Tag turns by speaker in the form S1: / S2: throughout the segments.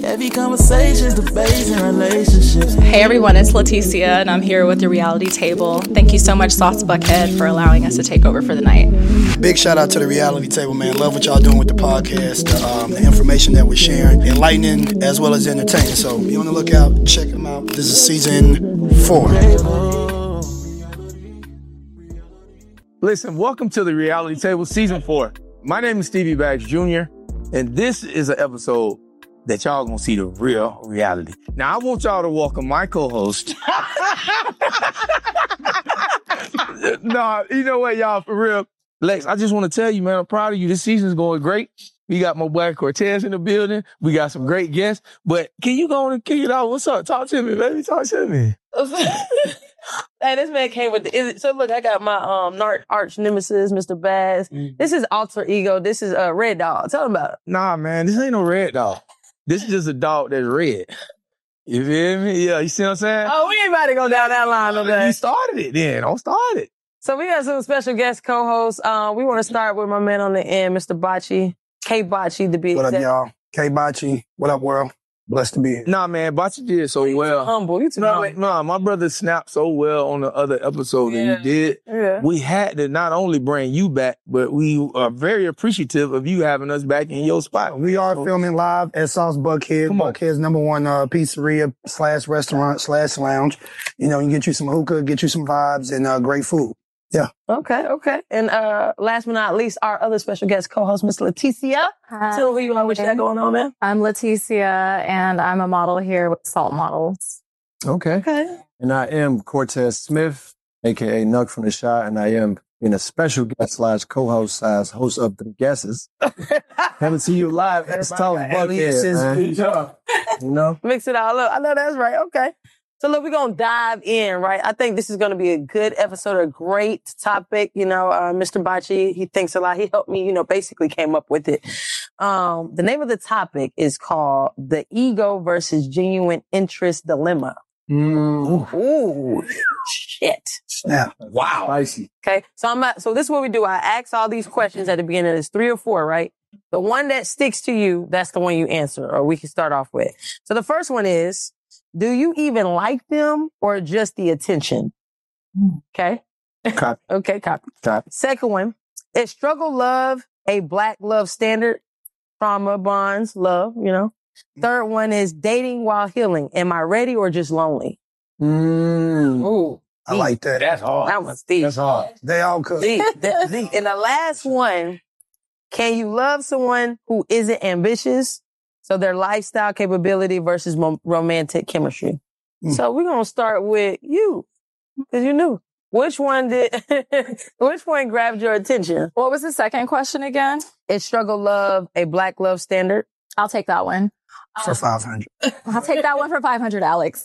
S1: Heavy conversations, debates, and relationships.
S2: Hey everyone, it's Leticia, and I'm here with the Reality Table. Thank you so much, Sauce Buckhead, for allowing us to take over for the night.
S3: Big shout out to the Reality Table, man. Love what y'all doing with the podcast, the information that we're sharing, enlightening as well as entertaining. So be on the lookout, check them out. This is season 4.
S4: Listen, welcome to the Reality Table, season 4. My name is Stevie Baggs Jr., and this is an episode that y'all gonna see the real reality. Now, I want y'all to welcome my co-host. No, you know what, y'all, for real. Lex, I just want to tell you, man, I'm proud of you. This season's going great. We got my boy Cortez in the building. We got some great guests. But can you go on and kick it out? What's up? Talk to me, baby. Talk to me.
S5: Hey, this man came with so look, I got my arch nemesis, Mr. Bass. Mm-hmm. This is alter ego. This is Red Dog. Tell him about it.
S4: Nah, man, this ain't no Red Dog. This is just a dog that's red. You feel me? Yeah, you see what I'm saying?
S5: Oh, we ain't about to go down that line today.
S4: You started it then. Don't start it.
S5: So we got some special guest co-hosts. We want to start with my man on the end, Mr. Bocce. K Bocce, to be
S3: exact. What up, y'all? K Bocce. What up, world? Blessed to be here.
S4: Nah, man, Bocce did so well.
S5: Humble. You too humble.
S4: Nah, my brother snapped so well on the other episode that he did.
S5: Yeah.
S4: We had to not only bring you back, but we are very appreciative of you having us back in your spot.
S3: We are filming live at Sauce Buckhead. Buckhead's #1 pizzeria / restaurant / lounge. You know, you get you some hookah, get you some vibes, and great food. Yeah.
S5: Okay. And last but not least, our other special guest co-host, Miss Leticia.
S6: Hi.
S5: Tell who you are, what you got going on, man.
S6: I'm Leticia, and I'm a model here with Salt Models.
S7: Okay. And I am Cortez Smith, a.k.a. Nuck from the Shot, and I am being a special guest / co-host / host of The Guesses. Haven't seen you live. That's Sauce Buckhead, man. You know?
S5: Mix it all up. I know that's right. Okay. So look, we're going to dive in, right? I think this is going to be a good episode, a great topic. You know, Mr. Bocce, he thinks a lot. He helped me, basically came up with it. The name of the topic is called The Ego versus Genuine Interest Dilemma. Ooh, shit.
S3: Yeah.
S4: Wow.
S7: Spicy.
S5: Okay. So this is what we do. I ask all these questions at the beginning. There's 3 or 4, right? The one that sticks to you, that's the one you answer, or we can start off with. So the first one is, do you even like them or just the attention? Okay.
S7: Copy.
S5: Okay, copy. Second one, is struggle love a Black love standard? Trauma bonds, love, Third one is dating while healing. Am I ready or just lonely?
S3: Ooh. I like that.
S4: That's hard.
S5: That one's deep.
S4: That's hard.
S3: They all could.
S5: Deep. And the last one, can you love someone who isn't ambitious? So their lifestyle capability versus romantic chemistry. So we're going to start with you, because you knew. Which one grabbed your attention?
S6: What was the second question again?
S5: Is struggle love a Black love standard?
S6: I'll take that one.
S3: For 500.
S6: I'll take that one for 500, Alex.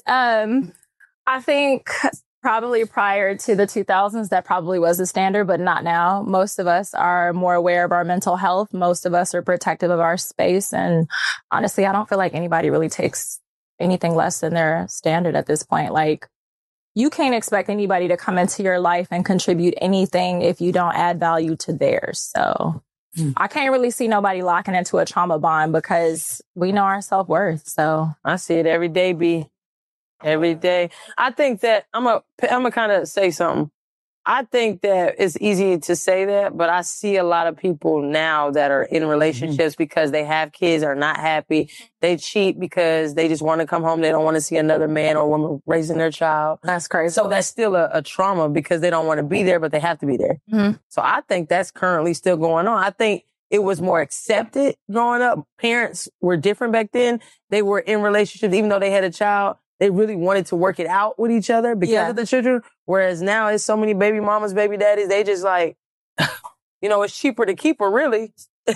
S6: I think probably prior to the 2000s, that probably was the standard, but not now. Most of us are more aware of our mental health. Most of us are protective of our space. And honestly, I don't feel like anybody really takes anything less than their standard at this point. Like, you can't expect anybody to come into your life and contribute anything if you don't add value to theirs. So I can't really see nobody locking into a trauma bond because we know our self-worth. So
S5: I see it every day, B. Every day. I think that I'm a kind of say something. I think that it's easy to say that, but I see a lot of people now that are in relationships because they have kids, are not happy. They cheat because they just want to come home. They don't want to see another man or woman raising their child.
S6: that's crazy.
S5: So that's still a trauma because they don't want to be there, but they have to be there.
S6: Mhm.
S5: So I think that's currently still going on. I think it was more accepted growing up. Parents were different back then. They were in relationships, even though they had a child. They really wanted to work it out with each other because of the children. Whereas now it's so many baby mamas, baby daddies. They just like, it's cheaper to keep her, really.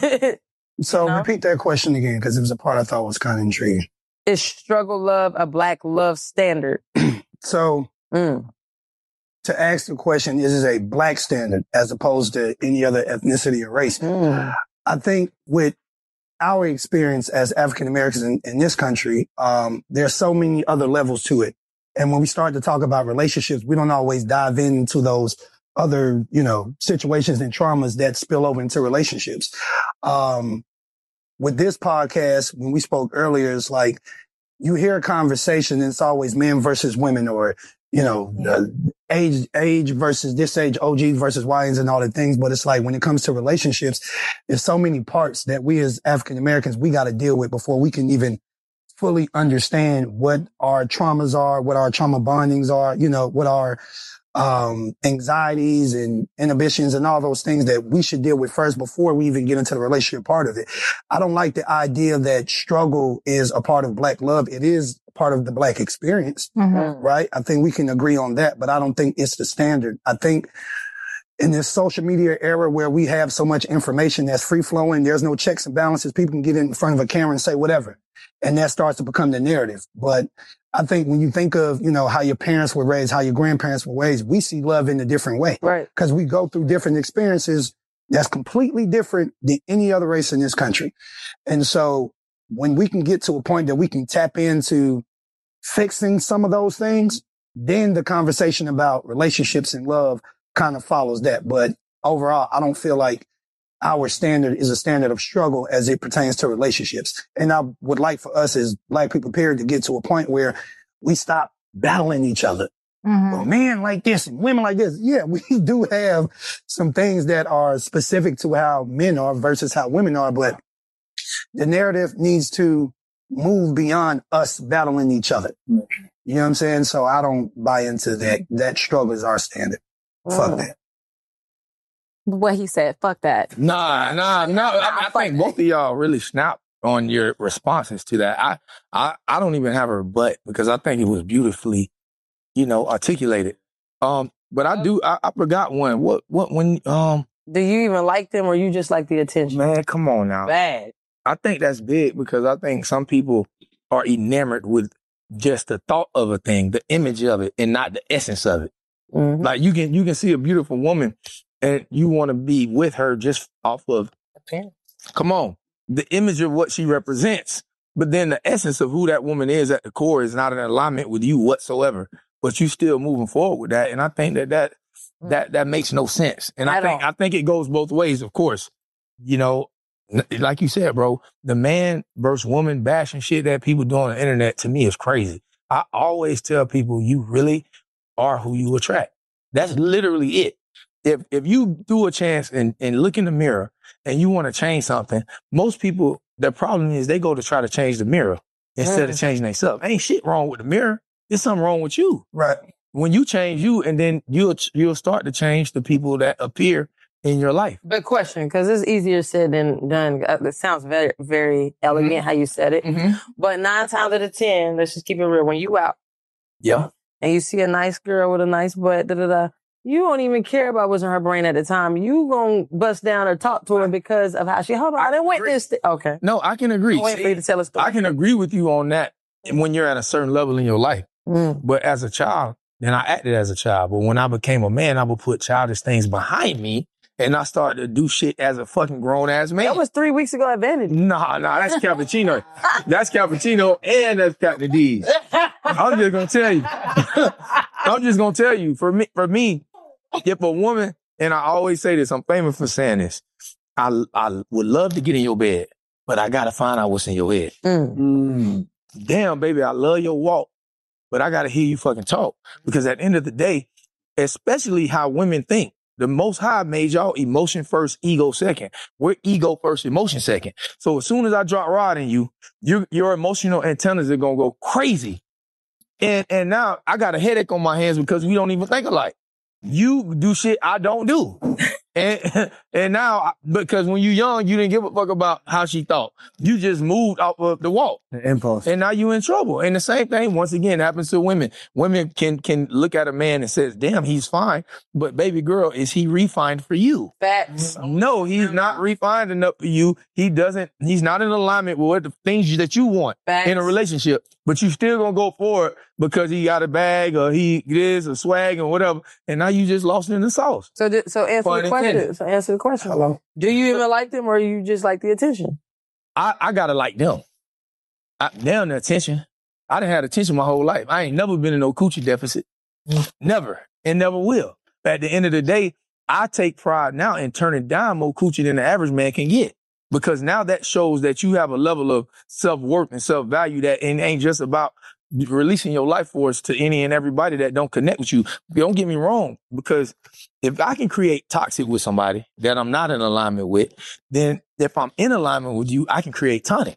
S3: So repeat that question again, because it was a part I thought was kind of intriguing.
S5: Is struggle love a Black love standard?
S3: So to ask the question, is it a Black standard as opposed to any other ethnicity or race? I think with our experience as African Americans in this country, there's so many other levels to it. And when we start to talk about relationships, we don't always dive into those other, situations and traumas that spill over into relationships. with this podcast, when we spoke earlier, it's like you hear a conversation and it's always men versus women or, age versus this age, OG versus YNs and all the things. But it's like when it comes to relationships, there's so many parts that we as African Americans, we got to deal with before we can even fully understand what our traumas are, what our trauma bondings are, what our anxieties and inhibitions and all those things that we should deal with first before we even get into the relationship part of it. I don't like the idea that struggle is a part of Black love. It is part of the Black experience, right? I think we can agree on that, but I don't think it's the standard. I think in this social media era where we have so much information that's free flowing, there's no checks and balances. People can get in front of a camera and say whatever. And that starts to become the narrative. But I think when you think of, how your parents were raised, how your grandparents were raised, we see love in a different way.
S5: Right.
S3: Because we go through different experiences that's completely different than any other race in this country. And so when we can get to a point that we can tap into fixing some of those things, then the conversation about relationships and love kind of follows that. But overall, I don't feel like our standard is a standard of struggle as it pertains to relationships. And I would like for us as Black people, period, to get to a point where we stop battling each other. Well, men like this and women like this. Yeah, we do have some things that are specific to how men are versus how women are, but the narrative needs to move beyond us battling each other. You know what I'm saying? So I don't buy into that. That struggle is our standard. Fuck that.
S6: What he said, fuck that.
S4: Nah. I think both of y'all really snapped on your responses to that. I don't even have a rebut because I think it was beautifully, articulated. But I forgot one. What when
S5: Do you even like them or you just like the attention?
S4: Man, come on now.
S5: Bad.
S4: I think that's big because I think some people are enamored with just the thought of a thing, the image of it, and not the essence of it. Like you can see a beautiful woman and you want to be with her just off of appearance. Come on. The image of what she represents. But then the essence of who that woman is at the core is not in alignment with you whatsoever. But you still moving forward with that. And I think that makes no sense. And I think it goes both ways, of course. Like you said, bro, the man versus woman bashing shit that people do on the internet to me is crazy. I always tell people you really are who you attract. That's literally it. If you do a chance and look in the mirror and you want to change something, most people, the problem is they go to try to change the mirror instead of changing themselves. Ain't shit wrong with the mirror. There's something wrong with you.
S3: Right.
S4: When you change you, and then you'll start to change the people that appear in your life.
S5: But question, because it's easier said than done. It sounds very, very elegant how you said it. But 9 times out of 10, let's just keep it real. When you out, and you see a nice girl with a nice butt, you don't even care about what's in her brain at the time. You gonna bust down or talk to her because of how she. Hold on, I didn't wait this. Okay.
S4: No, I can agree.
S5: I'm waiting for you to tell a story.
S4: I can agree with you on that when you're at a certain level in your life. But as a child, then I acted as a child. But when I became a man, I would put childish things behind me. And I started to do shit as a fucking grown-ass man.
S5: That was 3 weeks ago at Vanity.
S4: Nah, that's Cappuccino. That's Cappuccino and that's Captain D's. I'm just gonna tell you. For me, if a woman, and I always say this, I'm famous for saying this, I would love to get in your bed, but I gotta find out what's in your head. Damn, baby, I love your walk, but I gotta hear you fucking talk. Because at the end of the day, especially how women think, the Most High made y'all emotion first, ego second. We're ego first, emotion second. So as soon as I drop rod in you, your emotional antennas are gonna go crazy. And now I got a headache on my hands because we don't even think alike. You do shit I don't do. And now, because when you young, you didn't give a fuck about how she thought. You just moved off of the walk.
S7: The impulse.
S4: And now you in trouble. And the same thing, once again, happens to women. Women can look at a man and says, damn, he's fine. But baby girl, is he refined for you?
S5: Facts.
S4: No, he's not refined enough for you. He's not in alignment with the things that you want in a relationship. But you still gonna go for it because he got a bag or he is a swag or whatever. And now you just lost in the sauce.
S5: So answer the question. So answer the question.
S3: Hello.
S5: Do you even like them or you just like the attention?
S4: I gotta like them. Damn the attention. I done had attention my whole life. I ain't never been in no coochie deficit. Never. And never will. But at the end of the day, I take pride now in turning down more coochie than the average man can get. Because now that shows that you have a level of self-worth and self-value that it ain't just about releasing your life force to any and everybody that don't connect with you. Don't get me wrong, because if I can create toxic with somebody that I'm not in alignment with, then if I'm in alignment with you, I can create tonic.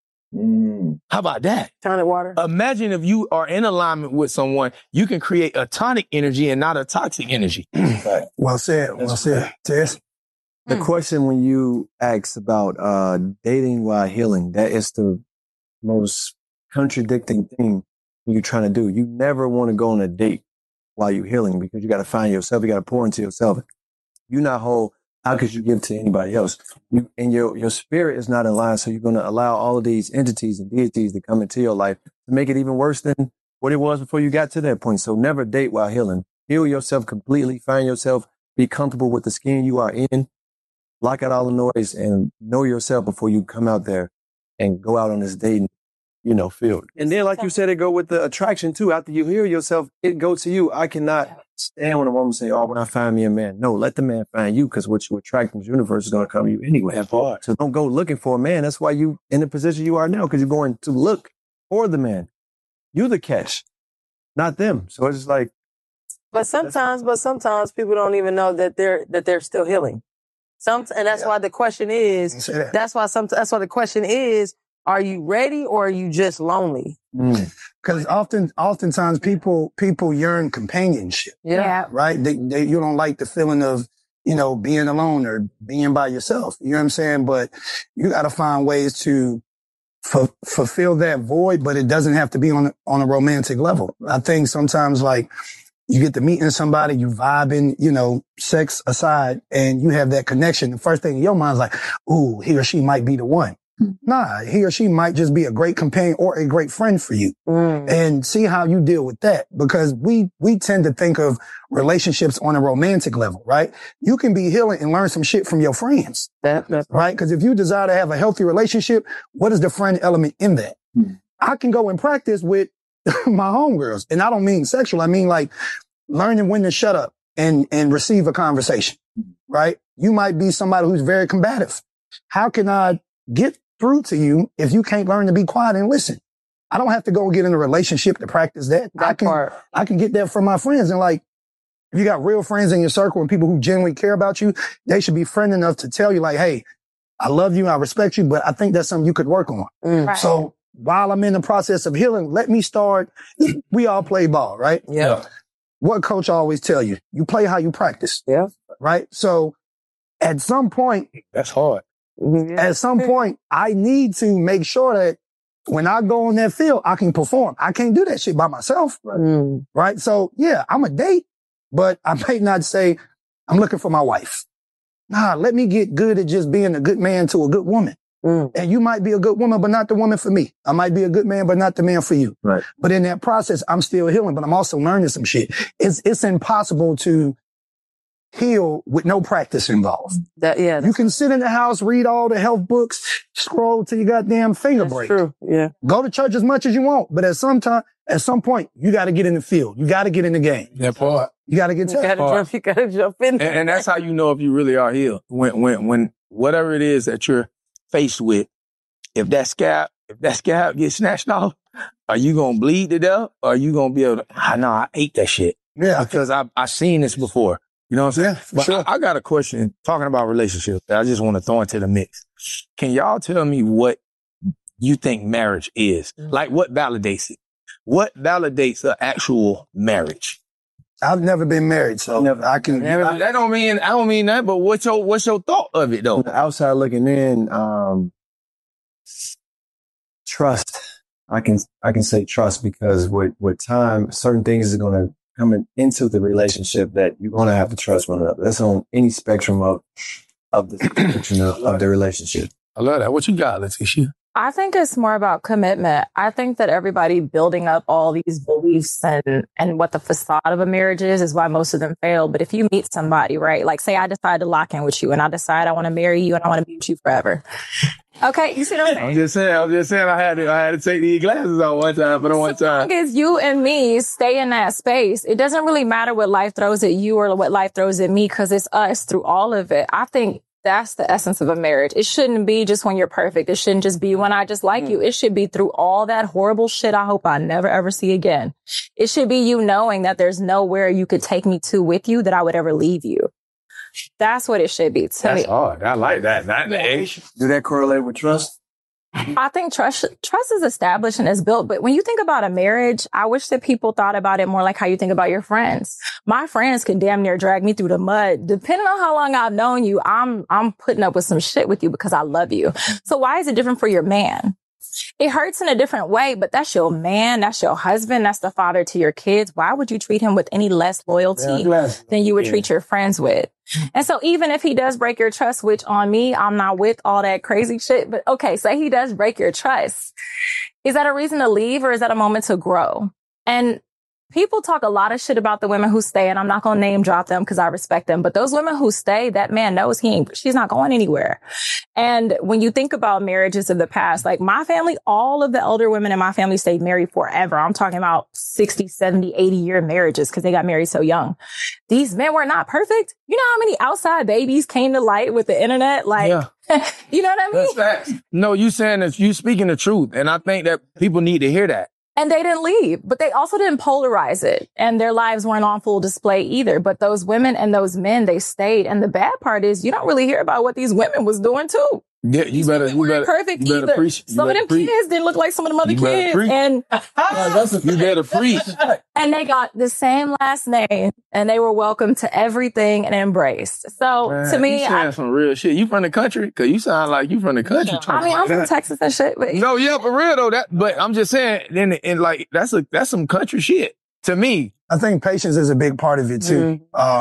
S4: How about that?
S5: Tonic water.
S4: Imagine if you are in alignment with someone, you can create a tonic energy and not a toxic energy.
S7: Right.
S3: Well said. Well said. Tess?
S7: The question when you ask about dating while healing, that is the most contradicting thing you're trying to do. You never want to go on a date while you're healing because you got to find yourself. You got to pour into yourself. You're not whole. How could you give to anybody else? And your spirit is not in line. So you're going to allow all of these entities and deities to come into your life to make it even worse than what it was before you got to that point. So never date while healing. Heal yourself completely. Find yourself. Be comfortable with the skin you are in. Block out all the noise and know yourself before you come out there and go out on this dating, field. And then, like you said, it go with the attraction too. After you heal yourself, it go to you. I cannot stand when a woman say, "Oh, when I find me a man." No, let the man find you, because what you attract in the universe is going to come to you anyway. That part. So don't go looking for a man. That's why you in the position you are now, because you're going to look for the man. You the catch, not them. So it's like.
S5: But sometimes people don't even know that they're still healing. And that's why the question is. That's why the question is: are you ready or are you just lonely?
S3: Because oftentimes people yearn companionship.
S5: Yeah.
S3: Right? You don't like the feeling of, being alone or being by yourself. You know what I'm saying? But you got to find ways to fulfill that void, but it doesn't have to be on a romantic level. I think sometimes you get to meeting somebody, you vibing, sex aside, and you have that connection. The first thing in your mind is like, ooh, he or she might be the one. Nah, he or she might just be a great companion or a great friend for you. And see how you deal with that. Because we tend to think of relationships on a romantic level, right? You can be healing and learn some shit from your friends.
S5: That's
S3: right. Because if you desire to have a healthy relationship, what is the friend element in that? I can go and practice with my homegirls. And I don't mean sexual. I mean learning when to shut up and receive a conversation, right? You might be somebody who's very combative. How can I get through to you if you can't learn to be quiet and listen? I don't have to go get in a relationship to practice that. I can get that from my friends. And if you got real friends in your circle and people who genuinely care about you, they should be friend enough to tell you hey, I love you, I respect you, but I think that's something you could work on.
S6: Right.
S3: So while I'm in the process of healing, let me start. We all play ball, right?
S5: Yeah.
S3: What coach always tell you? You play how you practice.
S5: Yeah.
S3: Right? So at some point,
S4: that's hard.
S3: At some point, I need to make sure that when I go on that field, I can perform. I can't do that shit by myself. Right? So yeah, I'm a date, but I may not say I'm looking for my wife. Nah, let me get good at just being a good man to a good woman. And you might be a good woman, but not the woman for me. I might be a good man, but not the man for you.
S7: Right.
S3: But in that process, I'm still healing, but I'm also learning some shit. It's impossible to heal with no practice involved. You can sit in the house, read all the health books, scroll till your goddamn finger break.
S5: True. Yeah.
S3: Go to church as much as you want, but at some point, you got to get in the field. You got to get in the game.
S4: That part.
S3: You got to get
S5: You got to jump in.
S4: And that's how you know if you really are healed. When whatever it is that you're faced with, if that scab gets snatched off, are you gonna bleed to death? Or are you gonna be able to? I ate that shit.
S3: Yeah,
S4: because I've seen this before. You know what I'm saying?
S3: Yeah,
S4: but
S3: sure.
S4: I got a question talking about relationships that I just want to throw into the mix. Can y'all tell me what you think marriage is? Like, what validates it? What validates an actual marriage?
S3: I've never been married, so I can.
S4: I don't mean that. But what's your thought of it though?
S7: On the outside looking in, trust. I can say trust because with time, certain things are going to come into the relationship that you're going to have to trust one another. That's on any spectrum of the spectrum of the relationship.
S4: I love that. What you got, Leticia?
S6: I think it's more about commitment. I think that everybody building up all these beliefs and what the facade of a marriage is why most of them fail. But if you meet somebody, right? Like say I decide to lock in with you and I decide I want to marry you and I want to be with you forever. Okay, you see what I'm saying?
S4: I'm just saying I had to take these glasses out one time for the one time.
S6: As long as you and me stay in that space, it doesn't really matter what life throws at you or what life throws at me because it's us through all of it. I think That's the essence of a marriage. It shouldn't be just when you're perfect. It shouldn't just be when I just like you. It should be through all that horrible shit I hope I never ever see again. It should be you knowing that there's nowhere you could take me to with you that I would ever leave you. That's what it should be to me.
S4: That's hard. I like that.
S7: Do that correlate with trust?
S6: I think trust is established and is built. But when you think about a marriage, I wish that people thought about it more like how you think about your friends. My friends can damn near drag me through the mud. Depending on how long I've known you, I'm putting up with some shit with you because I love you. So why is it different for your man? It hurts in a different way, but that's your man, that's your husband, that's the father to your kids. Why would you treat him with any less loyalty than you would treat your friends with? And so even if he does break your trust, which on me, I'm not with all that crazy shit, but okay, say he does break your trust. Is that a reason to leave or is that a moment to grow? And people talk a lot of shit about the women who stay, and I'm not going to name drop them because I respect them. But those women who stay, that man knows she's not going anywhere. And when you think about marriages of the past, like my family, all of the elder women in my family stayed married forever. I'm talking about 60, 70, 80-year marriages because they got married so young. These men were not perfect. You know how many outside babies came to light with the internet? Like, you know what I mean?
S4: That's facts. No, you saying that you speaking the truth. And I think that people need to hear that.
S6: And they didn't leave, but they also didn't polarize it. And their lives weren't on full display either. But those women and those men, they stayed. And the bad part is you don't really hear about what these women was doing too.
S4: Yeah, you better
S6: perfect either. Some of them kids didn't look like some of them other kids. And
S4: you better preach.
S6: And they got the same last name and they were welcome to everything and embraced. So to me,
S4: you saying some real shit. You from the country? Cause you sound like you from the country.
S6: I mean, I'm from Texas and shit. But
S4: no, yeah, for real though. But I'm just saying, and like that's some country shit to me.
S3: I think patience is a big part of it too.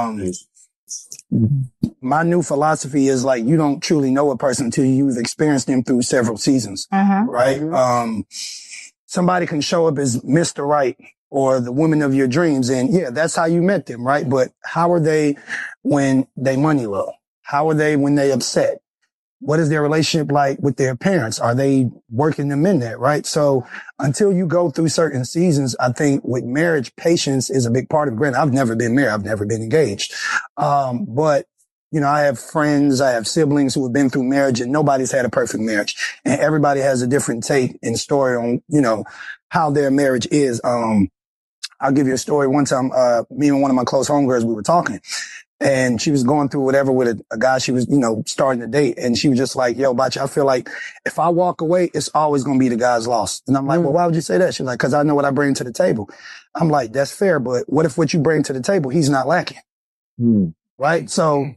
S3: My new philosophy is like, you don't truly know a person until you've experienced them through several seasons, right? Somebody can show up as Mr. Right or the woman of your dreams. And yeah, that's how you met them, right? But how are they when they money low? How are they when they upset? What is their relationship like with their parents? Are they working them in there, right? So until you go through certain seasons, I think with marriage, patience is a big part of it. Granted, I've never been married. I've never been engaged. But, you know, I have friends, I have siblings who have been through marriage and nobody's had a perfect marriage. And everybody has a different take and story on, you know, how their marriage is. I'll give you a story. One time, me and one of my close homegirls, we were talking. And she was going through whatever with a guy she was, you know, starting to date. And she was just like, yo, Bachi, I feel like if I walk away, it's always going to be the guy's loss. And I'm like, well, why would you say that? She's like, cause I know what I bring to the table. I'm like, that's fair. But what if what you bring to the table, he's not lacking? Right. So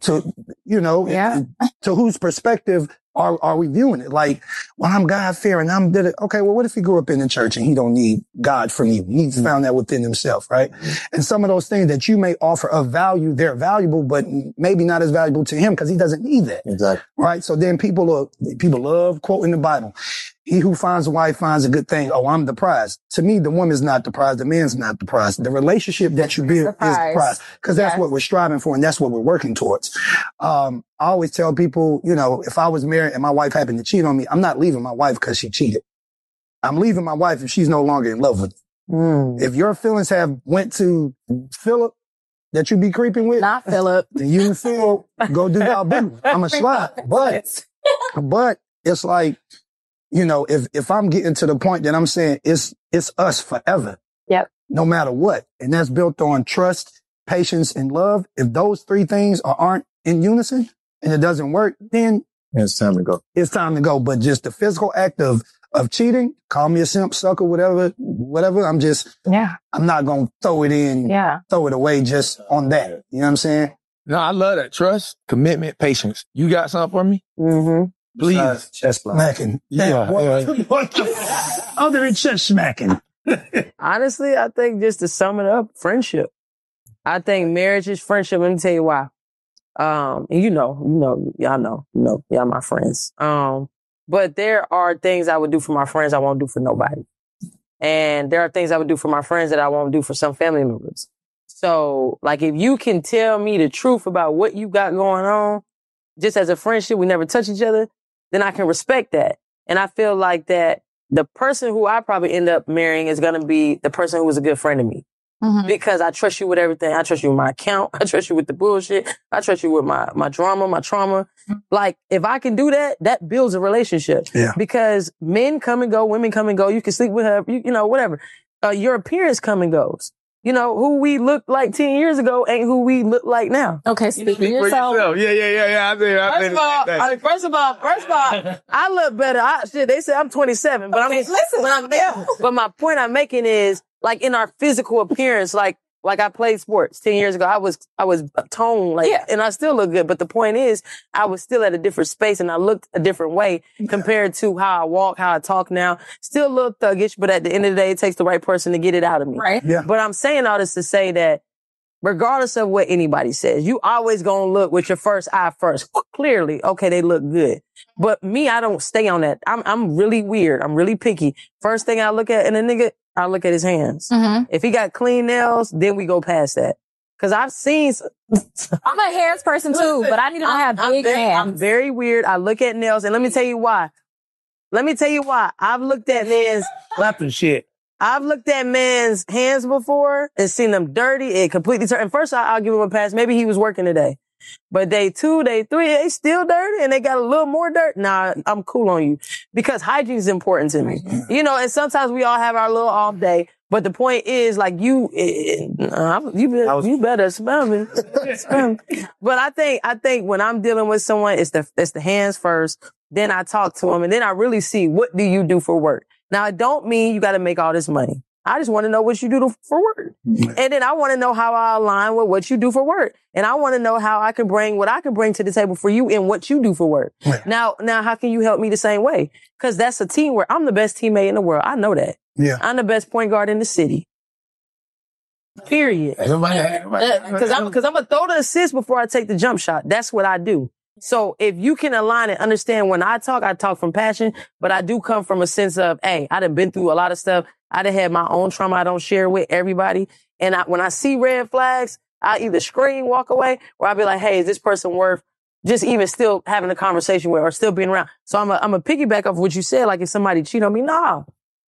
S3: to whose perspective are we viewing it? Like, well, I'm God fearing. Okay. Well, what if he grew up in the church and he don't need God from you? He's found that within himself. Right. And some of those things that you may offer of value, they're valuable, but maybe not as valuable to him because he doesn't need that.
S7: Exactly.
S3: Right. So then people love quoting the Bible. He who finds a wife finds a good thing. Oh, I'm the prize. To me, the woman's not the prize. The man's not the prize. The relationship that you build is the prize. Because that's what we're striving for and that's what we're working towards. I always tell people, you know, if I was married and my wife happened to cheat on me, I'm not leaving my wife because she cheated. I'm leaving my wife if she's no longer in love with me. If your feelings have went to Philip that you be creeping with,
S6: not Philip,
S3: then you and Phil go do y'all business. I'm a slide. But it's like, you know, if I'm getting to the point that I'm saying it's us forever.
S6: Yep.
S3: No matter what. And that's built on trust, patience, and love. If those three things aren't in unison and it doesn't work, then
S7: it's time to go.
S3: It's time to go. But just the physical act of cheating, call me a simp, sucker, whatever. I'm not going to throw it away just on that. You know what I'm saying?
S4: No, I love that. Trust, commitment, patience. You got something for me? Please.
S3: Chest smacking. Other than chest smacking.
S5: Honestly, I think just to sum it up, friendship. I think marriage is friendship. Let me tell you why. Y'all my friends. But there are things I would do for my friends I won't do for nobody. And there are things I would do for my friends that I won't do for some family members. So, like, if you can tell me the truth about what you got going on, just as a friendship, we never touch each other, then I can respect that. And I feel like that the person who I probably end up marrying is going to be the person who was a good friend to me. because I trust you with everything. I trust you with my account. I trust you with the bullshit. I trust you with my drama, my trauma. Like, if I can do that, that builds a relationship.
S3: Yeah.
S5: Because men come and go, women come and go. You can sleep with her, you know, whatever. Your appearance come and goes. You know, who we looked like 10 years ago ain't who we look like now.
S6: Okay, speak for yourself.
S4: Yeah.
S5: First of all, I look better. They say I'm 27, but but my point I'm making is, like, in our physical appearance, like I played sports 10 years ago. I was toned, and I still look good. But the point is, I was still at a different space and I looked a different way compared to how I walk, how I talk now. Still a little thuggish, but at the end of the day, it takes the right person to get it out of me.
S6: Right.
S3: Yeah.
S5: But I'm saying all this to say that regardless of what anybody says, you always gonna look with your first eye first. Clearly, okay, they look good. But me, I don't stay on that. I'm really weird. I'm really picky. First thing I look at in a nigga, I look at his hands. If he got clean nails, then we go past that. Cause I've seen.
S6: I'm a hands person too, but I need to have big hands.
S5: I'm very weird. I look at nails, and let me tell you why. I've looked at men's
S4: Slapping shit.
S5: I've looked at men's hands before and seen them dirty. It completely turned. And first, I'll give him a pass. Maybe he was working today. But day 2, day 3, they still dirty and they got a little more dirt. Nah, I'm cool on you because hygiene is important to me. You know, and sometimes we all have our little off day. But the point is, like, you better smell me. But I think when I'm dealing with someone, it's the hands first. Then I talk to them, and then I really see, what do you do for work? Now, it don't mean you got to make all this money. I just want to know what you do for work. And then I want to know how I align with what you do for work. And I want to know how I can bring what I can bring to the table for you in what you do for work.
S3: Yeah.
S5: Now, how can you help me the same way? Because that's a teamwork. I'm the best teammate in the world. I know that.
S3: Yeah.
S5: I'm the best point guard in the city. Period. Because I'm going to throw the assist before I take the jump shot. That's what I do. So if you can align and understand, when I talk from passion, but I do come from a sense of, hey, I done been through a lot of stuff. I done had my own trauma I don't share with everybody. And when I see red flags, I either scream, walk away, or I'll be like, hey, is this person worth just even still having a conversation with or still being around? So I'm a piggyback off what you said. Like, if somebody cheat on me, nah.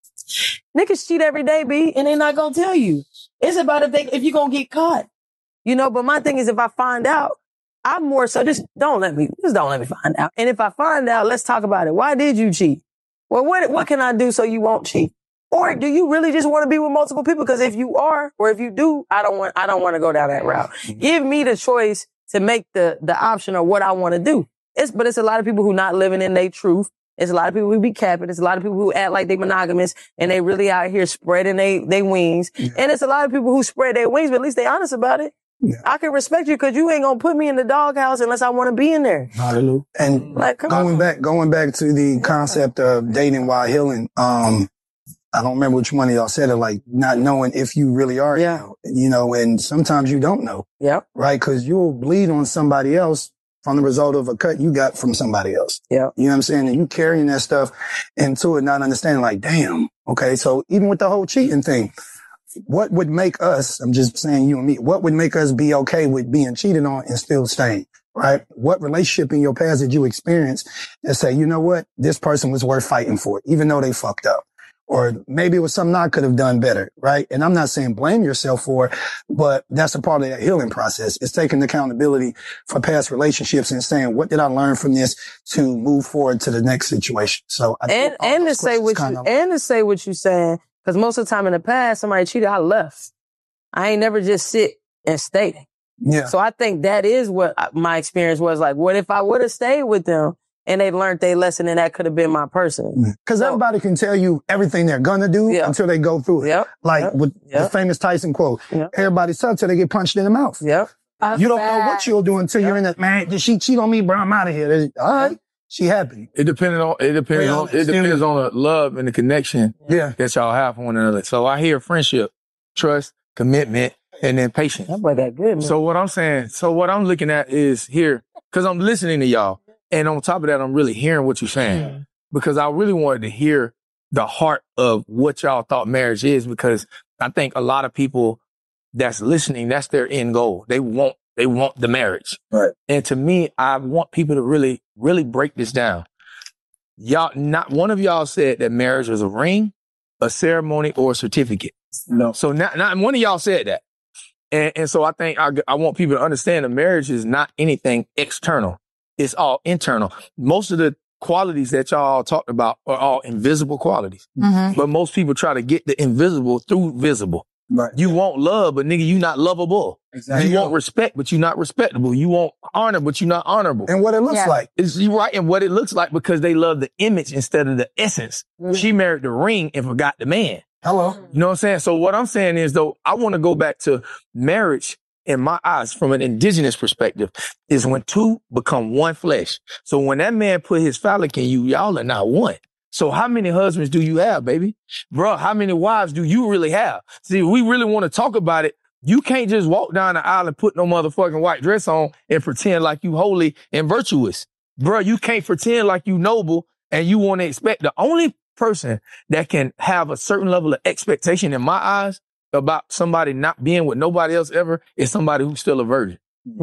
S5: Niggas cheat every day, B, and they not gonna tell you. It's about if you gonna get caught. You know, but my thing is, if I find out, I'm more so just don't let me find out. And if I find out, let's talk about it. Why did you cheat? Well, what can I do so you won't cheat? Or do you really just want to be with multiple people? Because if you are, or if you do, I don't want to go down that route. Give me the choice to make the option of what I want to do. But it's a lot of people who not living in their truth. It's a lot of people who be capping. It's a lot of people who act like they monogamous and they really out here spreading they wings. Yeah. And it's a lot of people who spread their wings, but at least they honest about it. Yeah. I can respect you because you ain't gonna put me in the doghouse unless I want to be in there.
S3: Hallelujah. And like, going back to the concept of dating while healing. I don't remember which one of y'all said it, like not knowing if you really are, you know, and sometimes you don't know. Yeah. Right. Cause you'll bleed on somebody else from the result of a cut you got from somebody else. Yeah. You know what I'm saying? And you carrying that stuff into it, not understanding, like, damn. Okay. So even with the whole cheating thing, what would make us, I'm just saying you and me, what would make us be okay with being cheated on and still staying? Right? What relationship in your past did you experience that say, you know what, this person was worth fighting for, even though they fucked up? Or maybe it was something I could have done better, right? And I'm not saying blame yourself for it, but that's a part of that healing process. It's taking accountability for past relationships and saying, what did I learn from this to move forward to the next situation? So
S5: to say what you're saying, because most of the time in the past, somebody cheated, I left. I ain't never just sit and stay. Yeah. So I think that is what my experience was like. What if I would have stayed with them and they learned their lesson and that could have been my person?
S3: Because everybody can tell you everything they're going to do until they go through it. With the famous Tyson quote, everybody's tough till they get punched in the mouth. You don't know what you'll do until you're in that, man, did she cheat on me, bro? I'm out of here. All right. She happy.
S4: It depends on the love and the connection that y'all have for one another. So I hear friendship, trust, commitment, and then patience.
S5: That boy that good, man.
S4: So what I'm looking at is here, because I'm listening to y'all. And on top of that, I'm really hearing what you're saying because I really wanted to hear the heart of what y'all thought marriage is, because I think a lot of people that's listening, that's their end goal. They want the marriage. Right. And to me, I want people to really, really break this down. Y'all, not one of y'all said that marriage was a ring, a ceremony, or a certificate.
S7: No.
S4: So now one of y'all said that. And so I think I want people to understand that marriage is not anything external. It's all internal. Most of the qualities that y'all talked about are all invisible qualities.
S6: Mm-hmm.
S4: But most people try to get the invisible through visible.
S3: Right.
S4: You want love, but nigga, you not lovable.
S3: Exactly.
S4: You want respect, but you're not respectable. You want honor, but you're not honorable.
S3: And what it looks like.
S4: You right, and what it looks like because they love the image instead of the essence. She married the ring and forgot the man.
S3: Hello.
S4: You know what I'm saying? So what I'm saying is, though, I want to go back to marriage in my eyes from an indigenous perspective is when two become one flesh. So when that man put his phallic in you, y'all are not one. So how many husbands do you have, baby? Bro, how many wives do you really have? See, we really want to talk about it. You can't just walk down the aisle and put no motherfucking white dress on and pretend like you holy and virtuous. Bro, you can't pretend like you noble and you want to expect. The only person that can have a certain level of expectation in my eyes about somebody not being with nobody else ever is somebody who's still a virgin.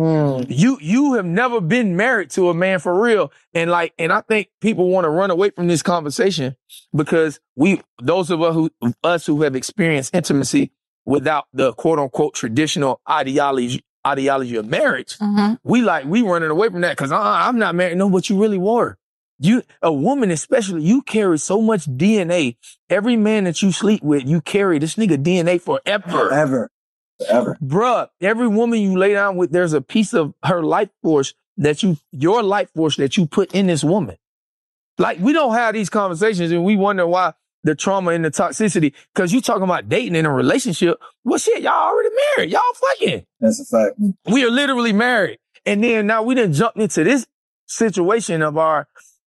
S4: You have never been married to a man for real. And I think people want to run away from this conversation because those of us who have experienced intimacy without the quote unquote traditional ideology of marriage, we running away from that because I'm not married. No, but you really were. A woman especially, you carry so much DNA. Every man that you sleep with, you carry this nigga DNA forever. Bruh, every woman you lay down with, there's a piece of her life force your life force that you put in this woman. Like, we don't have these conversations and we wonder why the trauma and the toxicity, because you talking about dating in a relationship. Well, shit, y'all already married. Y'all fucking.
S7: That's a fact.
S4: We are literally married. And then now we done jumped into this situation of our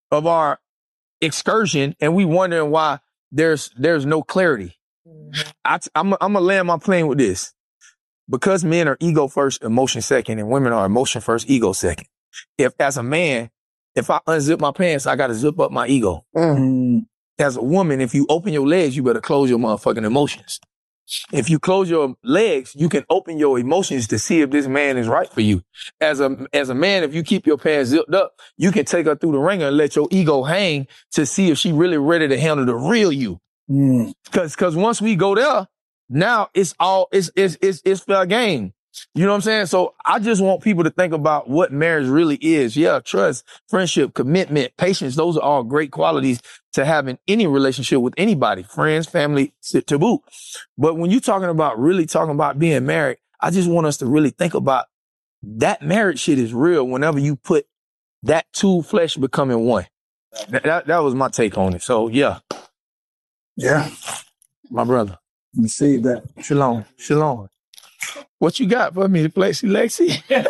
S4: excursion and we wondering why there's no clarity. I'm gonna land my plane with this. Because men are ego first, emotion second, and women are emotion first, ego second. As a man, if I unzip my pants, I gotta zip up my ego. As a woman, if you open your legs, you better close your motherfucking emotions. If you close your legs, you can open your emotions to see if this man is right for you. As a man, if you keep your pants zipped up, you can take her through the ringer and let your ego hang to see if she really ready to handle the real you. Cause once we go there, now it's fair game. You know what I'm saying? So I just want people to think about what marriage really is. Yeah, trust, friendship, commitment, patience. Those are all great qualities to have in any relationship with anybody, friends, family, to boot. But when you're really talking about being married, I just want us to really think about that marriage shit is real whenever you put that two flesh becoming one. That was my take on it. So yeah.
S3: Yeah.
S4: My brother.
S7: Receive that.
S4: Shalom. What you got for me, Lexi?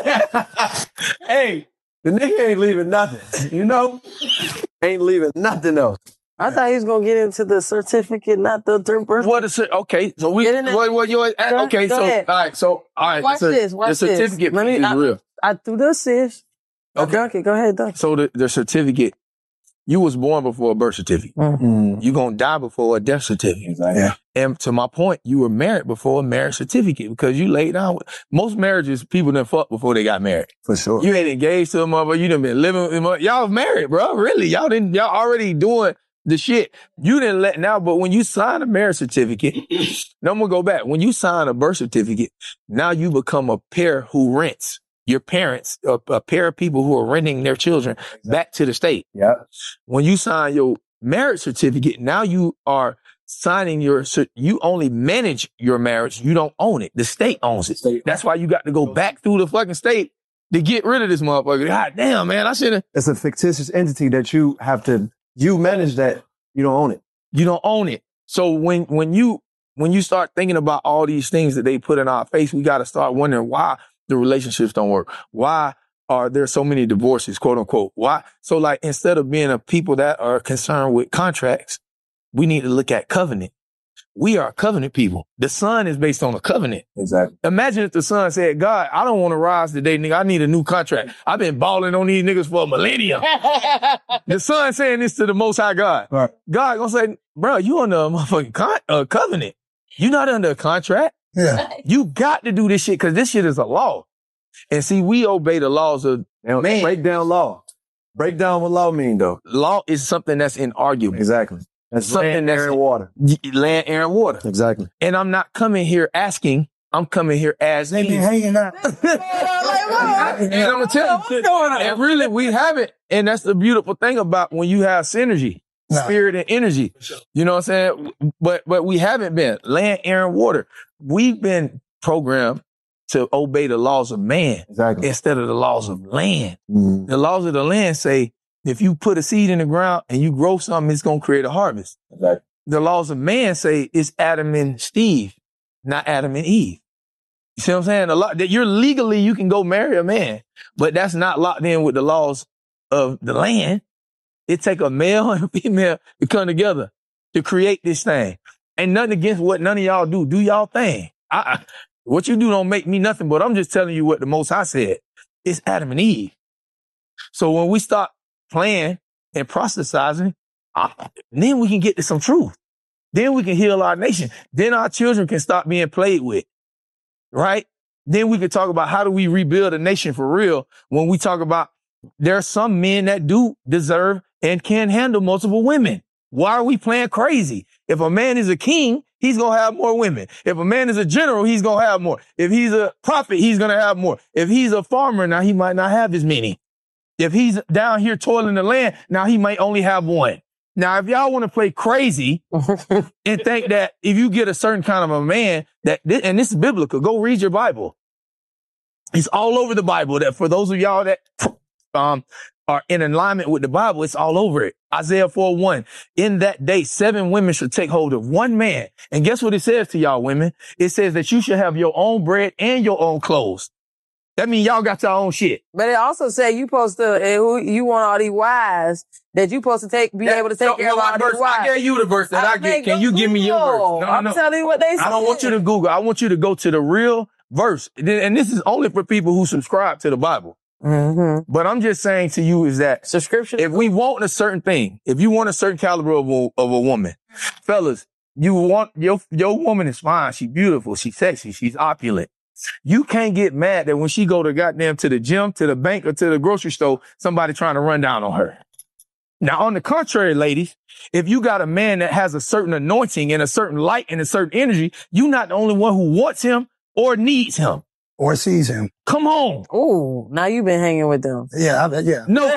S7: Hey, the nigga ain't leaving nothing, you know? Ain't leaving nothing else.
S5: I thought he was gonna get into the certificate, not the birth.
S4: Okay, so we.
S5: Get in there.
S4: Okay,
S5: Go ahead.
S4: all right.
S5: Watch this.
S4: The certificate is real.
S5: I threw the sis. Okay, go ahead, Doug.
S4: So the certificate. You was born before a birth certificate. You gonna die before a death certificate.
S7: Exactly. Yeah.
S4: And to my point, you were married before a marriage certificate because you laid down with most marriages, people done fuck before they got married.
S7: For sure.
S4: You ain't engaged to a mother, you done been living with a y'all married, bro. Really. Y'all already doing the shit. You didn't let now, but when you sign a marriage certificate, now I'm gonna go back. When you sign a birth certificate, now you become a pair who rents. Your parents, a pair of people who are renting their children back to the state.
S7: Yeah.
S4: When you sign your marriage certificate, now you are signing you only manage your marriage. You don't own it. The state owns it. That's why you got to go back through the fucking state to get rid of this motherfucker. God damn, man, I should've.
S7: It's a fictitious entity that you manage that. You don't own it.
S4: You don't own it. So when you start thinking about all these things that they put in our face, we got to start wondering why the relationships don't work. Why are there so many divorces, quote unquote? Why? So like, instead of being a people that are concerned with contracts, we need to look at covenant. We are covenant people. The son is based on a covenant.
S7: Exactly.
S4: Imagine if the son said, God, I don't want to rise today, nigga. I need a new contract. I've been balling on these niggas for a millennium. The son saying this to the Most High God.
S7: Right.
S4: God gonna say, bro, you under a motherfucking covenant. You're not under a contract.
S3: Yeah.
S4: You got to do this shit because this shit is a law. And see, we obey the laws of
S7: man. Break down law. Break down what law mean, though.
S4: Law is something that's inarguable.
S7: Exactly. That's
S4: something
S7: land,
S4: that's
S7: air, and water.
S4: land, air, and water.
S7: Exactly.
S4: And I'm not coming here asking. I'm coming here as
S3: They been hanging out.
S4: and I'm gonna tell you, and really, we haven't. And that's the beautiful thing about when you have synergy, spirit and energy. You know what I'm saying? But we haven't been land, air, and water. We've been programmed to obey the laws of man instead of the laws of land.
S7: Mm.
S4: The laws of the land say if you put a seed in the ground and you grow something, it's gonna create a harvest.
S7: Exactly.
S4: The laws of man say it's Adam and Steve, not Adam and Eve. You see what I'm saying? That you're legally, you can go marry a man, but that's not locked in with the laws of the land. It take a male and a female to come together to create this thing. Ain't nothing against what none of y'all do. Do y'all thing. What you do don't make me nothing, but I'm just telling you what the Most High said. It's Adam and Eve. So when we start playing and proselytizing, then we can get to some truth. Then we can heal our nation. Then our children can stop being played with. Right? Then we can talk about how do we rebuild a nation for real when we talk about there are some men that do deserve and can handle multiple women. Why are we playing crazy? If a man is a king, he's going to have more women. If a man is a general, he's going to have more. If he's a prophet, he's going to have more. If he's a farmer, now he might not have as many. If he's down here toiling the land, now he might only have one. Now, if y'all want to play crazy and think that if you get a certain kind of a man and this is biblical, go read your Bible. It's all over the Bible. That for those of y'all that are in alignment with the Bible, it's all over it. Isaiah 4:1. In that day, 7 women should take hold of one man. And guess what it says to y'all women? It says that you should have your own bread and your own clothes. That means y'all got your own shit.
S5: But it also said you supposed to, you want all these wives that you supposed to be able to take care of all these wives.
S4: I gave you the verse that I get. Can you give me your verse? No,
S5: I'm telling you what they said.
S4: I don't want you to Google. I want you to go to the real verse. And this is only for people who subscribe to the Bible.
S5: Mm-hmm.
S4: But I'm just saying to you is that
S5: subscription.
S4: If we want a certain thing, if you want a certain caliber of a woman, fellas, you want your woman is fine. She's beautiful. She's sexy. She's opulent. You can't get mad that when she go to the gym, to the bank, or to the grocery store, somebody trying to run down on her. Now, on the contrary, ladies, if you got a man that has a certain anointing and a certain light and a certain energy, you're not the only one who wants him or needs him.
S3: Or sees him.
S4: Come on.
S5: Ooh, now you've been hanging with them.
S3: Yeah.
S4: No,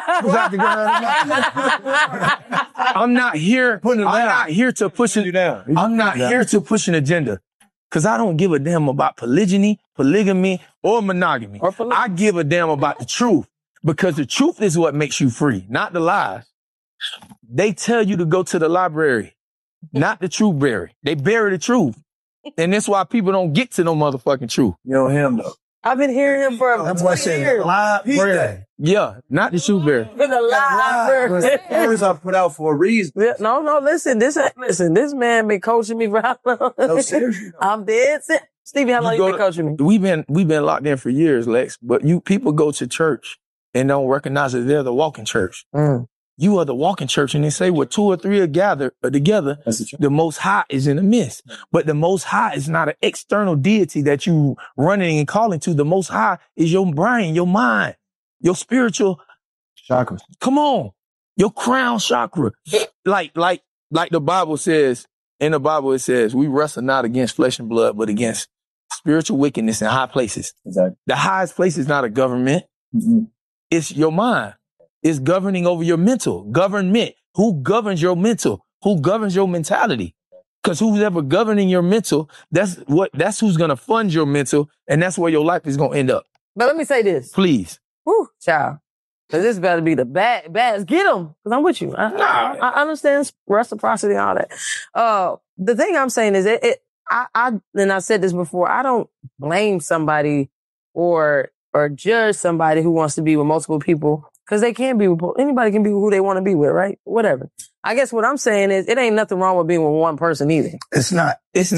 S4: I'm not here. I'm not here to push it down. I'm not here to push an agenda. Because I don't give a damn about polygyny, polygamy, or monogamy. I give a damn about the truth. Because the truth is what makes you free, not the lies. They tell you to go to the library, not the truth berry. They bury the truth. And that's why people don't get to no motherfucking truth.
S7: You know him, though.
S5: I've been hearing him for
S3: That's why I said library.
S4: Yeah, not the truth berry.
S5: For the library.
S7: Words are put out for a reason.
S5: No, listen, this man been coaching me for how long?
S7: No, seriously.
S5: I'm dead. Stevie, how long you been coaching me?
S4: We've been locked in for years, Lex, but people go to church and don't recognize that they're the walking church.
S5: Mm.
S4: You are the walking church, and they say where 2 or 3 are gathered together, the Most High is in the midst. But the Most High is not an external deity that you running and calling to. The Most High is your brain, your mind, your spiritual
S7: chakra.
S4: Come on, your crown chakra. Like the Bible says. In the Bible, it says we wrestle not against flesh and blood, but against spiritual wickedness in high places.
S7: Exactly.
S4: The highest place is not a government.
S7: Mm-hmm.
S4: It's your mind. It's governing over your mental. Government. Who governs your mental? Who governs your mentality? Because who's ever governing your mental, that's who's going to fund your mental, and that's where your life is going to end up.
S5: But let me say this.
S4: Please.
S5: Woo, child. Because this better be the baddest. Get them. Because I'm with you. I understand reciprocity and all that. The thing I'm saying is, and I said this before, I don't blame somebody or judge somebody who wants to be with multiple people. Because anybody can be who they want to be with, right? Whatever. I guess what I'm saying is it ain't nothing wrong with being with one person either.
S3: It's not.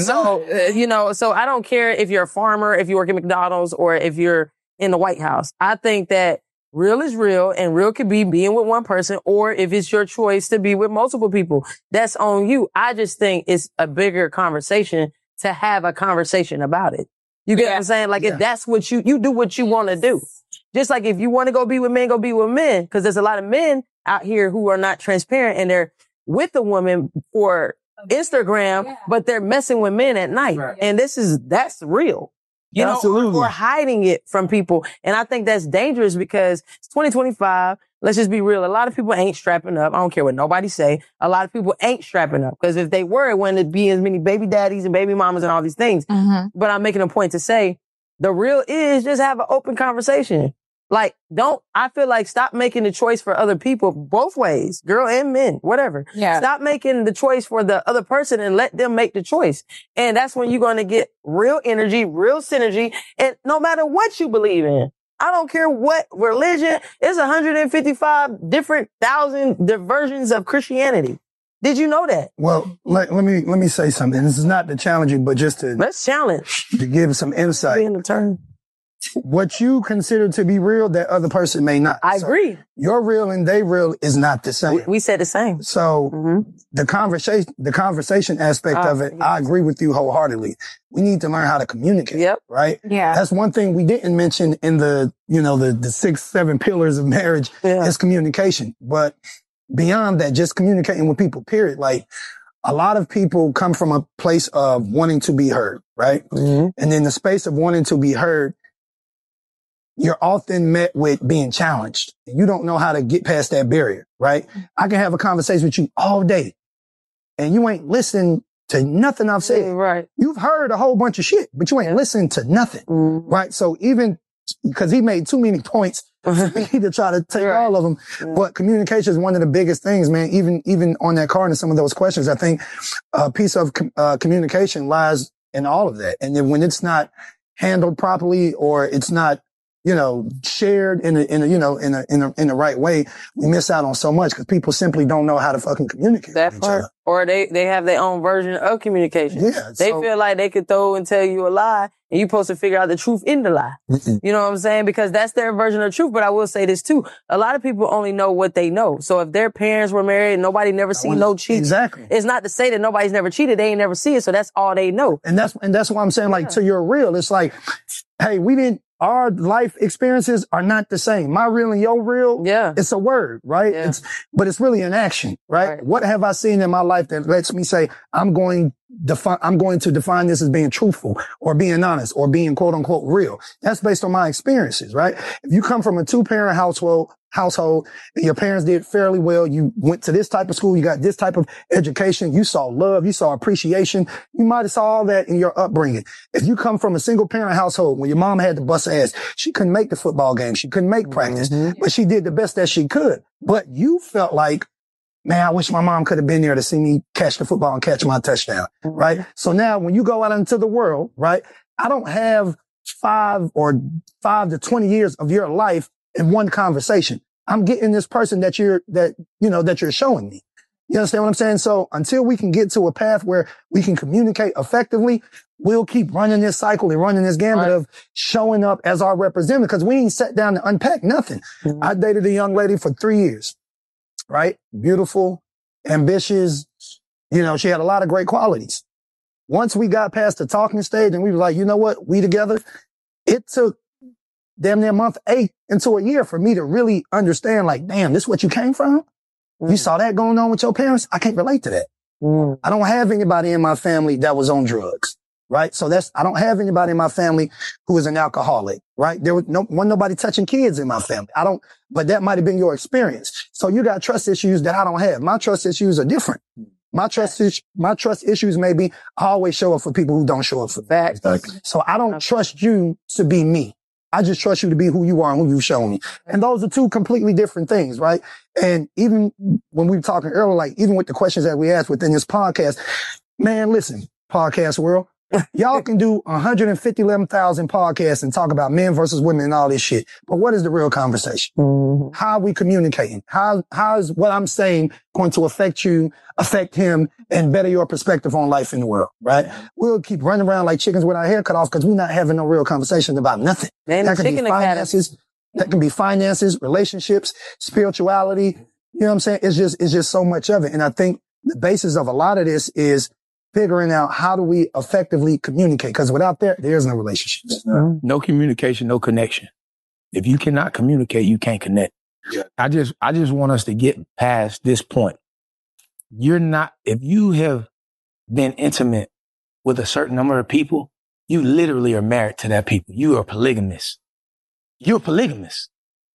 S5: So I don't care if you're a farmer, if you work at McDonald's, or if you're in the White House. I think that real is real, and real could be being with one person, or if it's your choice to be with multiple people, that's on you. I just think it's a bigger conversation to have a conversation about it. You get what I'm saying? Like if that's what you do what you want to do. Just like if you want to go be with men, go be with men. Because there's a lot of men out here who are not transparent, and with a woman for Instagram, but they're messing with men at night.
S4: Right.
S5: And that's real. You know, or hiding it from people. And I think that's dangerous because it's 2025. Let's just be real. A lot of people ain't strapping up. I don't care what nobody say. A lot of people ain't strapping up because if they were, it wouldn't be as many baby daddies and baby mamas and all these things.
S6: Mm-hmm.
S5: But I'm making a point to say the real is just have an open conversation. Like, I feel like stop making the choice for other people both ways, girl and men, whatever.
S6: Yeah.
S5: Stop making the choice for the other person and let them make the choice. And that's when you're going to get real energy, real synergy. And no matter what you believe in, I don't care what religion, it's 155 different thousand versions of Christianity. Did you know that?
S3: Well, let me say something. This is not to challenge you, but just to
S5: let's challenge
S3: to give some insight.
S5: Being the turn.
S3: What you consider to be real, that other person may not.
S5: I agree.
S3: Your real and they real is not the same.
S5: We said the same.
S3: So the conversation aspect of it, I agree with you wholeheartedly. We need to learn how to communicate.
S5: Yep.
S3: Right?
S6: Yeah.
S3: That's one thing we didn't mention in the 6-7 pillars of marriage is communication. But beyond that, just communicating with people, period. Like, a lot of people come from a place of wanting to be heard, right? Mm-hmm. And in the space of wanting to be heard, you're often met with being challenged. You don't know how to get past that barrier, right? I can have a conversation with you all day and you ain't listening to nothing I've said.
S5: Right.
S3: You've heard a whole bunch of shit, but you ain't listening to nothing, right? So even because he made too many points for me to try to take all of them, but communication is one of the biggest things, man. Even on that card and some of those questions, I think a piece of communication lies in all of that. And then when it's not handled properly or it's not shared in the right way, we miss out on so much because people simply don't know how to fucking communicate.
S5: That part. Or they have their own version of communication.
S3: Yeah.
S5: They feel like they could throw and tell you a lie and you're supposed to figure out the truth in the lie. You know what I'm saying? Because that's their version of truth. But I will say this too. A lot of people only know what they know. So if their parents were married and nobody never seen no cheat.
S3: Exactly.
S5: It's not to say that nobody's never cheated. They ain't never see it. So that's all they know.
S3: And that's why I'm saying, like, to your real, it's like, hey, our life experiences are not the same. My real and your real, it's a word, right? Yeah. But it's really an action, right? What have I seen in my life that lets me say, I'm going to define this as being truthful or being honest or being quote unquote real. That's based on my experiences, right? If you come from a 2-parent household, and your parents did fairly well, you went to this type of school, you got this type of education, you saw love, you saw appreciation, you might have saw all that in your upbringing. If you come from a single parent household when your mom had to bust her ass, she couldn't make the football game, she couldn't make practice, but she did the best that she could. But you felt like, man, I wish my mom could have been there to see me catch the football and catch my touchdown, right? So now when you go out into the world, right, I don't have 5 to 20 years of your life in one conversation. I'm getting this person that you're showing me. You understand what I'm saying? So until we can get to a path where we can communicate effectively, we'll keep running this cycle and running this gambit of showing up as our representative because we ain't sat down to unpack nothing. I dated a young lady for 3 years, right? Beautiful, ambitious. She had a lot of great qualities. Once we got past the talking stage and we were like, you know what? We together. It took damn near month 8 into a year for me to really understand, like, damn, this is what you came from? You saw that going on with your parents? I can't relate to that. I don't have anybody in my family that was on drugs, right? So I don't have anybody in my family who is an alcoholic, right? There was nobody touching kids in my family. But that might have been your experience. So you got trust issues that I don't have. My trust issues are different. My trust issues may be I always show up for people who don't show up for me. Exactly. So I don't trust you to be me. I just trust you to be who you are and who you've shown me. And those are two completely different things, right? And even when we were talking earlier, like even with the questions that we asked within this podcast, man, listen, podcast world, y'all can do 151,000 podcasts and talk about men versus women and all this shit. But what is the real conversation? How are we communicating? How is what I'm saying going to affect you, affect him, and better your perspective on life in the world, right? We'll keep running around like chickens with our hair cut off because we're not having no real conversation about nothing. That can be finances, relationships, spirituality. You know what I'm saying? It's just so much of it. And I think the basis of a lot of this is figuring out how do we effectively communicate? Because without there's no relationships.
S4: No communication, no connection. If you cannot communicate, you can't connect. Yeah. I just want us to get past this point if you have been intimate with a certain number of people, you literally are married to that people. You are polygamous. You're polygamous.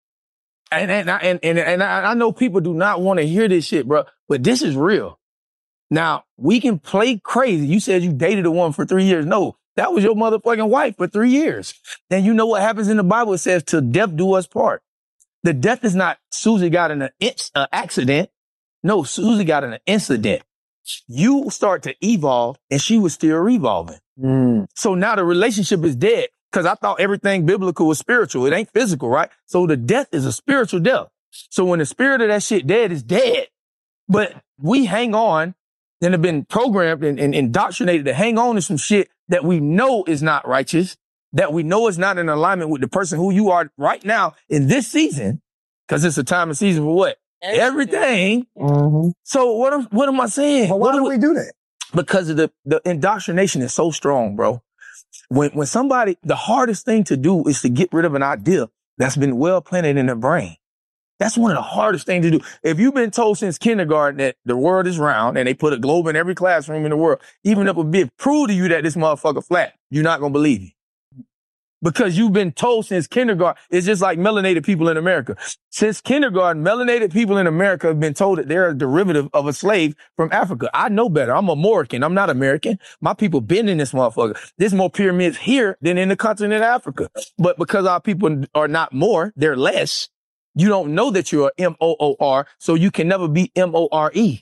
S4: And I know people do not want to hear this shit, bro, but this is real. Now, we can play crazy. You said you dated a woman for 3 years. No, that was your motherfucking wife for 3 years. Then you know what happens in the Bible? It says, till death do us part. The death is not Susie got in an accident. No, Susie got in an incident. You start to evolve and she was still revolving. So now the relationship is dead because I thought everything biblical was spiritual. It ain't physical, right? So the death is a spiritual death. So when the spirit of that shit dead, it's dead. But we hang on and have been programmed and indoctrinated to hang on to some shit that we know is not righteous, that we know is not in alignment with the person who you are right now in this season, because it's a time and season for what? Everything. Mm-hmm. So what am I saying?
S3: But why do we do that?
S4: Because of the indoctrination is so strong, bro. When somebody, the hardest thing to do is to get rid of an idea that's been well planted in their brain. That's one of the hardest things to do. If you've been told since kindergarten that the world is round and they put a globe in every classroom in the world, even if a bit prove to you that this motherfucker flat, you're not going to believe it. Because you've been told since kindergarten. It's just like melanated people in America. Since kindergarten, melanated people in America have been told that they're a derivative of a slave from Africa. I know better. I'm a Moroccan. I'm not American. My people been in this motherfucker. There's more pyramids here than in the continent of Africa. But because our people are not more, they're less. You don't know that you're M-O-O-R, so you can never be M-O-R-E.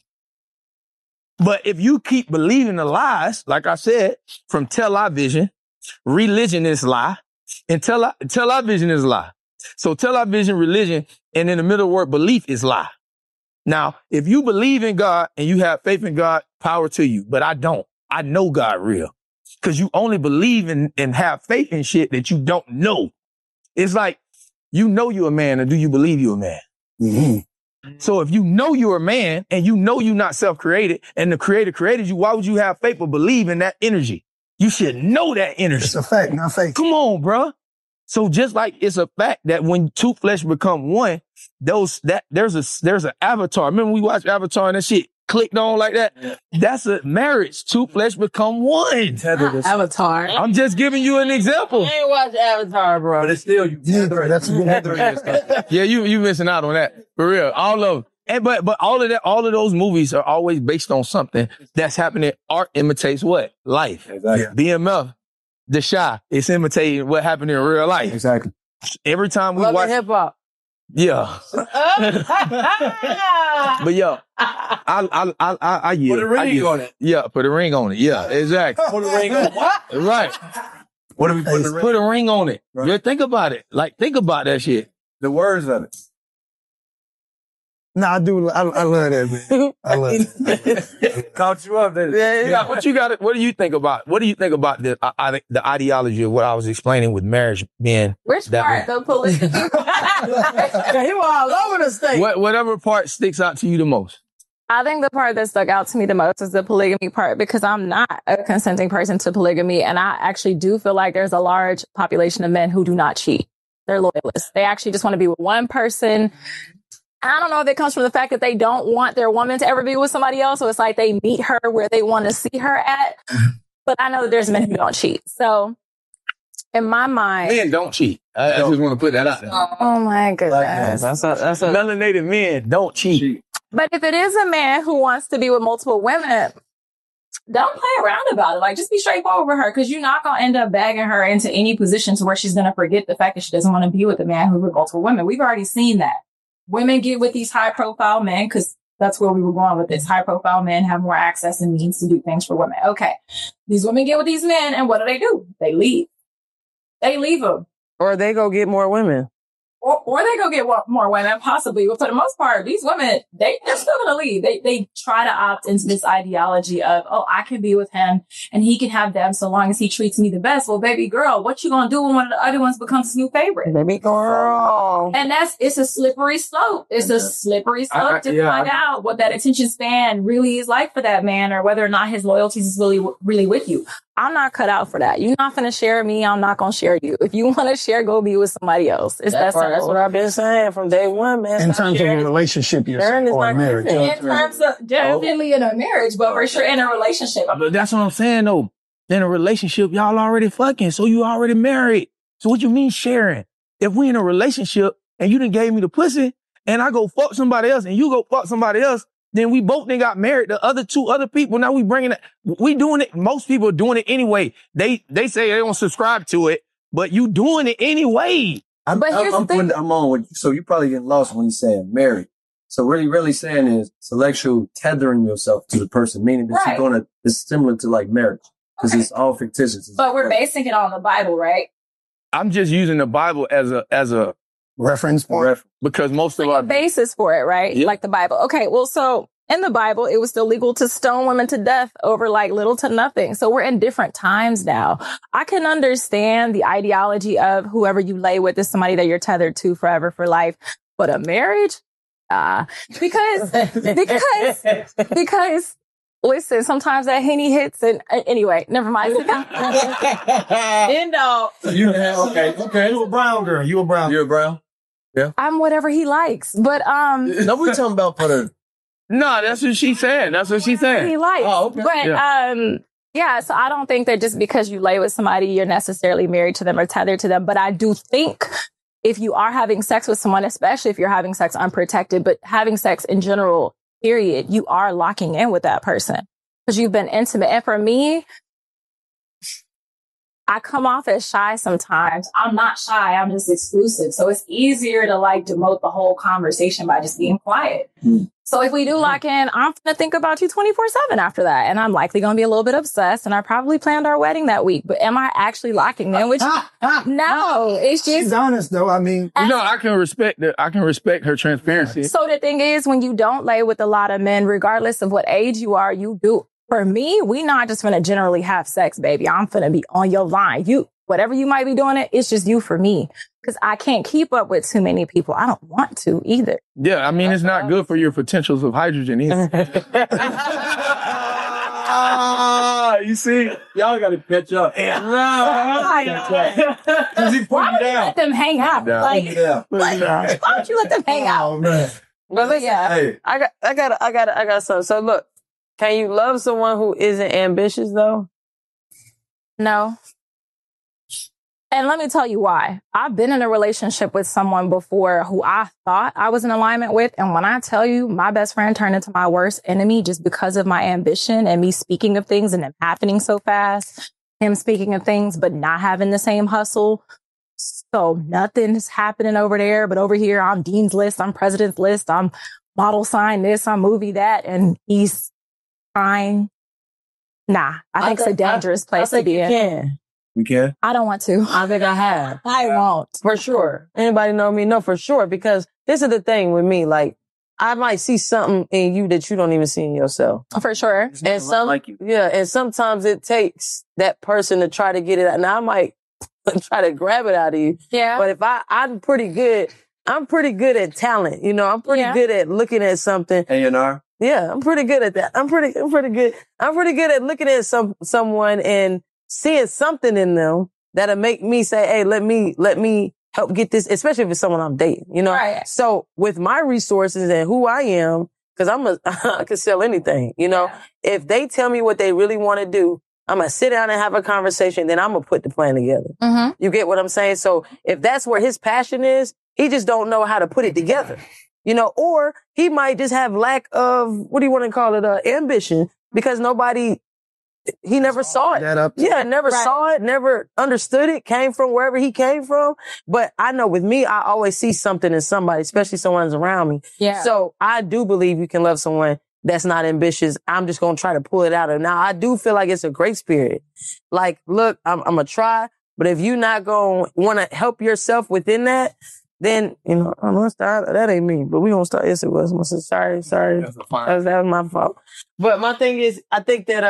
S4: But if you keep believing the lies, like I said, from television, religion is lie, and television is lie. So television, religion, and in the middle word belief is lie. Now, if you believe in God and you have faith in God, power to you. But I don't. I know God real. Because you only believe in and have faith in shit that you don't know. It's like, you know you're a man, or do you believe you're a man? Mm-hmm. So if you know you're a man and you know you're not self-created and the creator created you, why would you have faith or believe in that energy? You should know that energy.
S3: It's a fact, not faith.
S4: Come on, bro. So just like it's a fact that when two flesh become one, there's an avatar. Remember we watched Avatar and that shit clicked on like that? Yeah. That's a marriage. Two flesh become one.
S5: Avatar.
S4: I'm just giving you an example.
S5: I ain't watched Avatar, bro.
S7: But it's still you.
S3: That's a good
S4: Yeah, you missing out on that. For real. All of them. And but all of those movies are always based on something that's happening. Art imitates what? Life. Exactly. Yeah. BMF, The Shy, it's imitating what happened in real life.
S7: Exactly.
S4: Every time we watch
S5: hip hop.
S4: Yeah. But yo, I yield.
S7: Put a ring on it.
S4: Yeah, put a ring on it. Yeah, exactly.
S7: Put a ring on what?
S4: Right.
S7: What do we put the ring?
S4: Put a ring on it. Right. Yeah, think about it. Like, think about that shit.
S7: The words of it.
S3: No, I do. I love that, man. I love it.
S7: Caught you up there.
S4: Yeah. What do you think about? What do you think about the ideology of what I was explaining with marriage being?
S6: Which part? The polygamy.
S5: He was all over the state.
S4: Whatever part sticks out to you the most.
S6: I think the part that stuck out to me the most is the polygamy part, because I'm not a consenting person to polygamy. And I actually do feel like there's a large population of men who do not cheat. They're loyalists. They actually just want to be with one person. I don't know if it comes from the fact that they don't want their woman to ever be with somebody else. So it's like they meet her where they want to see her at. But I know that there's men who don't cheat. So in my mind,
S4: men don't cheat. I just want to put that out there.
S6: Oh my goodness.
S5: That's a
S4: melanated men don't cheat.
S6: But if it is a man who wants to be with multiple women, don't play around about it. Like, just be straightforward with her, because you're not going to end up bagging her into any position to where she's going to forget the fact that she doesn't want to be with a man who's with multiple women. We've already seen that. Women get with these high profile men, because that's where we were going with this. High profile men have more access and means to do things for women. Okay. These women get with these men, and what do? They leave. They leave them.
S5: Or they go get more women.
S6: Or they go get more women, possibly. But for the most part, these women, they're still going to leave. They try to opt into this ideology of, oh, I can be with him and he can have them so long as he treats me the best. Well, baby girl, what you going to do when one of the other ones becomes his new favorite?
S5: Baby girl.
S6: And it's a slippery slope. It's a slippery slope to find out what that attention span really is like for that man, or whether or not his loyalties is really with you. I'm not cut out for that. You're not going to share me. I'm not going to share you. If you want to share, go be with somebody else. It's that simple.
S5: That's what I've been saying from day one, man.
S3: In terms of a relationship or a marriage.
S6: In terms of definitely in a marriage, but for sure in a relationship.
S4: But that's what I'm saying, though. In a relationship, y'all already fucking, so you already married. So what you mean sharing? If we in a relationship and you done gave me the pussy and I go fuck somebody else and you go fuck somebody else, then we both then got married to two other people. Now we bringing it. We doing it. Most people are doing it anyway. They say they don't subscribe to it, but you doing it anyway.
S7: I'm on with you. So you probably get lost when you say married. So what you're really saying is sexual tethering yourself to the person, meaning that you're gonna, it's similar to like marriage because it's all fictitious.
S6: But we're basing it on the Bible, right?
S4: I'm just using the Bible as a
S3: reference point
S4: because most of our
S6: basis for it, right?
S4: Yep.
S6: Like the Bible. Okay, well, so in the Bible, it was still legal to stone women to death over like little to nothing. So we're in different times now. I can understand the ideology of whoever you lay with is somebody that you're tethered to forever for life, but a marriage, because listen, sometimes that Henny hits and anyway, never mind.
S5: You know.
S3: Okay. You a brown girl. You a brown.
S7: You're a brown? Yeah.
S6: I'm whatever he likes, but
S7: no, we're talking about for the.
S4: No, that's what she's saying. That's what she's saying.
S6: He likes.
S7: Oh, okay.
S6: But yeah, so I don't think that just because you lay with somebody, you're necessarily married to them or tethered to them. But I do think if you are having sex with someone, especially if you're having sex unprotected, but having sex in general, period, you are locking in with that person because you've been intimate. And for me, I come off as shy sometimes. I'm not shy. I'm just exclusive. So it's easier to like demote the whole conversation by just being quiet. So if we do lock in, I'm going to think about you 24/7 after that. And I'm likely going to be a little bit obsessed. And I probably planned our wedding that week. But am I actually locking in with you? No, it's just.
S3: She's honest though. I mean,
S4: I can respect that. I can respect her transparency.
S6: So the thing is, when you don't lay with a lot of men, regardless of what age you are, you do. For me, we not just going to generally have sex, baby. I'm going to be on your line. Whatever you might be doing it's just you for me. Because I can't keep up with too many people. I don't want to either.
S4: Yeah, I mean, it's not good for your potentials of hydrogen either.
S7: You see? Y'all got to catch up.
S6: Why don't you let them hang out? Why don't you let them hang out?
S3: oh man.
S5: But listen,
S7: Hey.
S5: I got something. So look, can you love someone who isn't ambitious though?
S6: No. And let me tell you why. I've been in a relationship with someone before who I thought I was in alignment with. And when I tell you my best friend turned into my worst enemy just because of my ambition and me speaking of things and them happening so fast, him speaking of things, but not having the same hustle. So nothing's happening over there, but over here, I'm Dean's List, I'm President's List, I'm model sign this, I'm movie that, and he's fine. Nah, I think it's a dangerous place to be in.
S7: We can?
S6: I don't want to.
S5: I think I have.
S6: I won't.
S5: For sure. Anybody know me? No, for sure. Because this is the thing with me. Like, I might see something in you that you don't even see in yourself.
S6: For sure.
S5: And and sometimes it takes that person to try to get it out. Now I might try to grab it out of you.
S6: Yeah.
S5: But if I'm pretty good at talent. You know, I'm pretty good at looking at something.
S7: A&R?
S5: Yeah, I'm pretty good at that. I'm pretty good. I'm pretty good at looking at someone and seeing something in them that'll make me say, hey, let me help get this, especially if it's someone I'm dating, you know? Right. So with my resources and who I am, cause I could sell anything, you know? Yeah. If they tell me what they really want to do, I'm going to sit down and have a conversation, then I'm going to put the plan together. Mm-hmm. You get what I'm saying? So if that's where his passion is, he just don't know how to put it together, you know, or he might just have lack of, what do you want to call it? Ambition, because he never saw it. Never saw it, never understood it, came from wherever he came from. But I know with me, I always see something in somebody, especially someone's around me. Yeah. So I do believe you can love someone that's not ambitious. I'm just going to try to pull it out of. Now, I do feel like it's a great spirit. Like, look, I'm going to try, but if you're not going to want to help yourself within that, then, you know, I'm gonna start. That ain't me, but we gonna start. Yes, it was. I'm gonna say, sorry. That was my fault. But my thing is, I think that,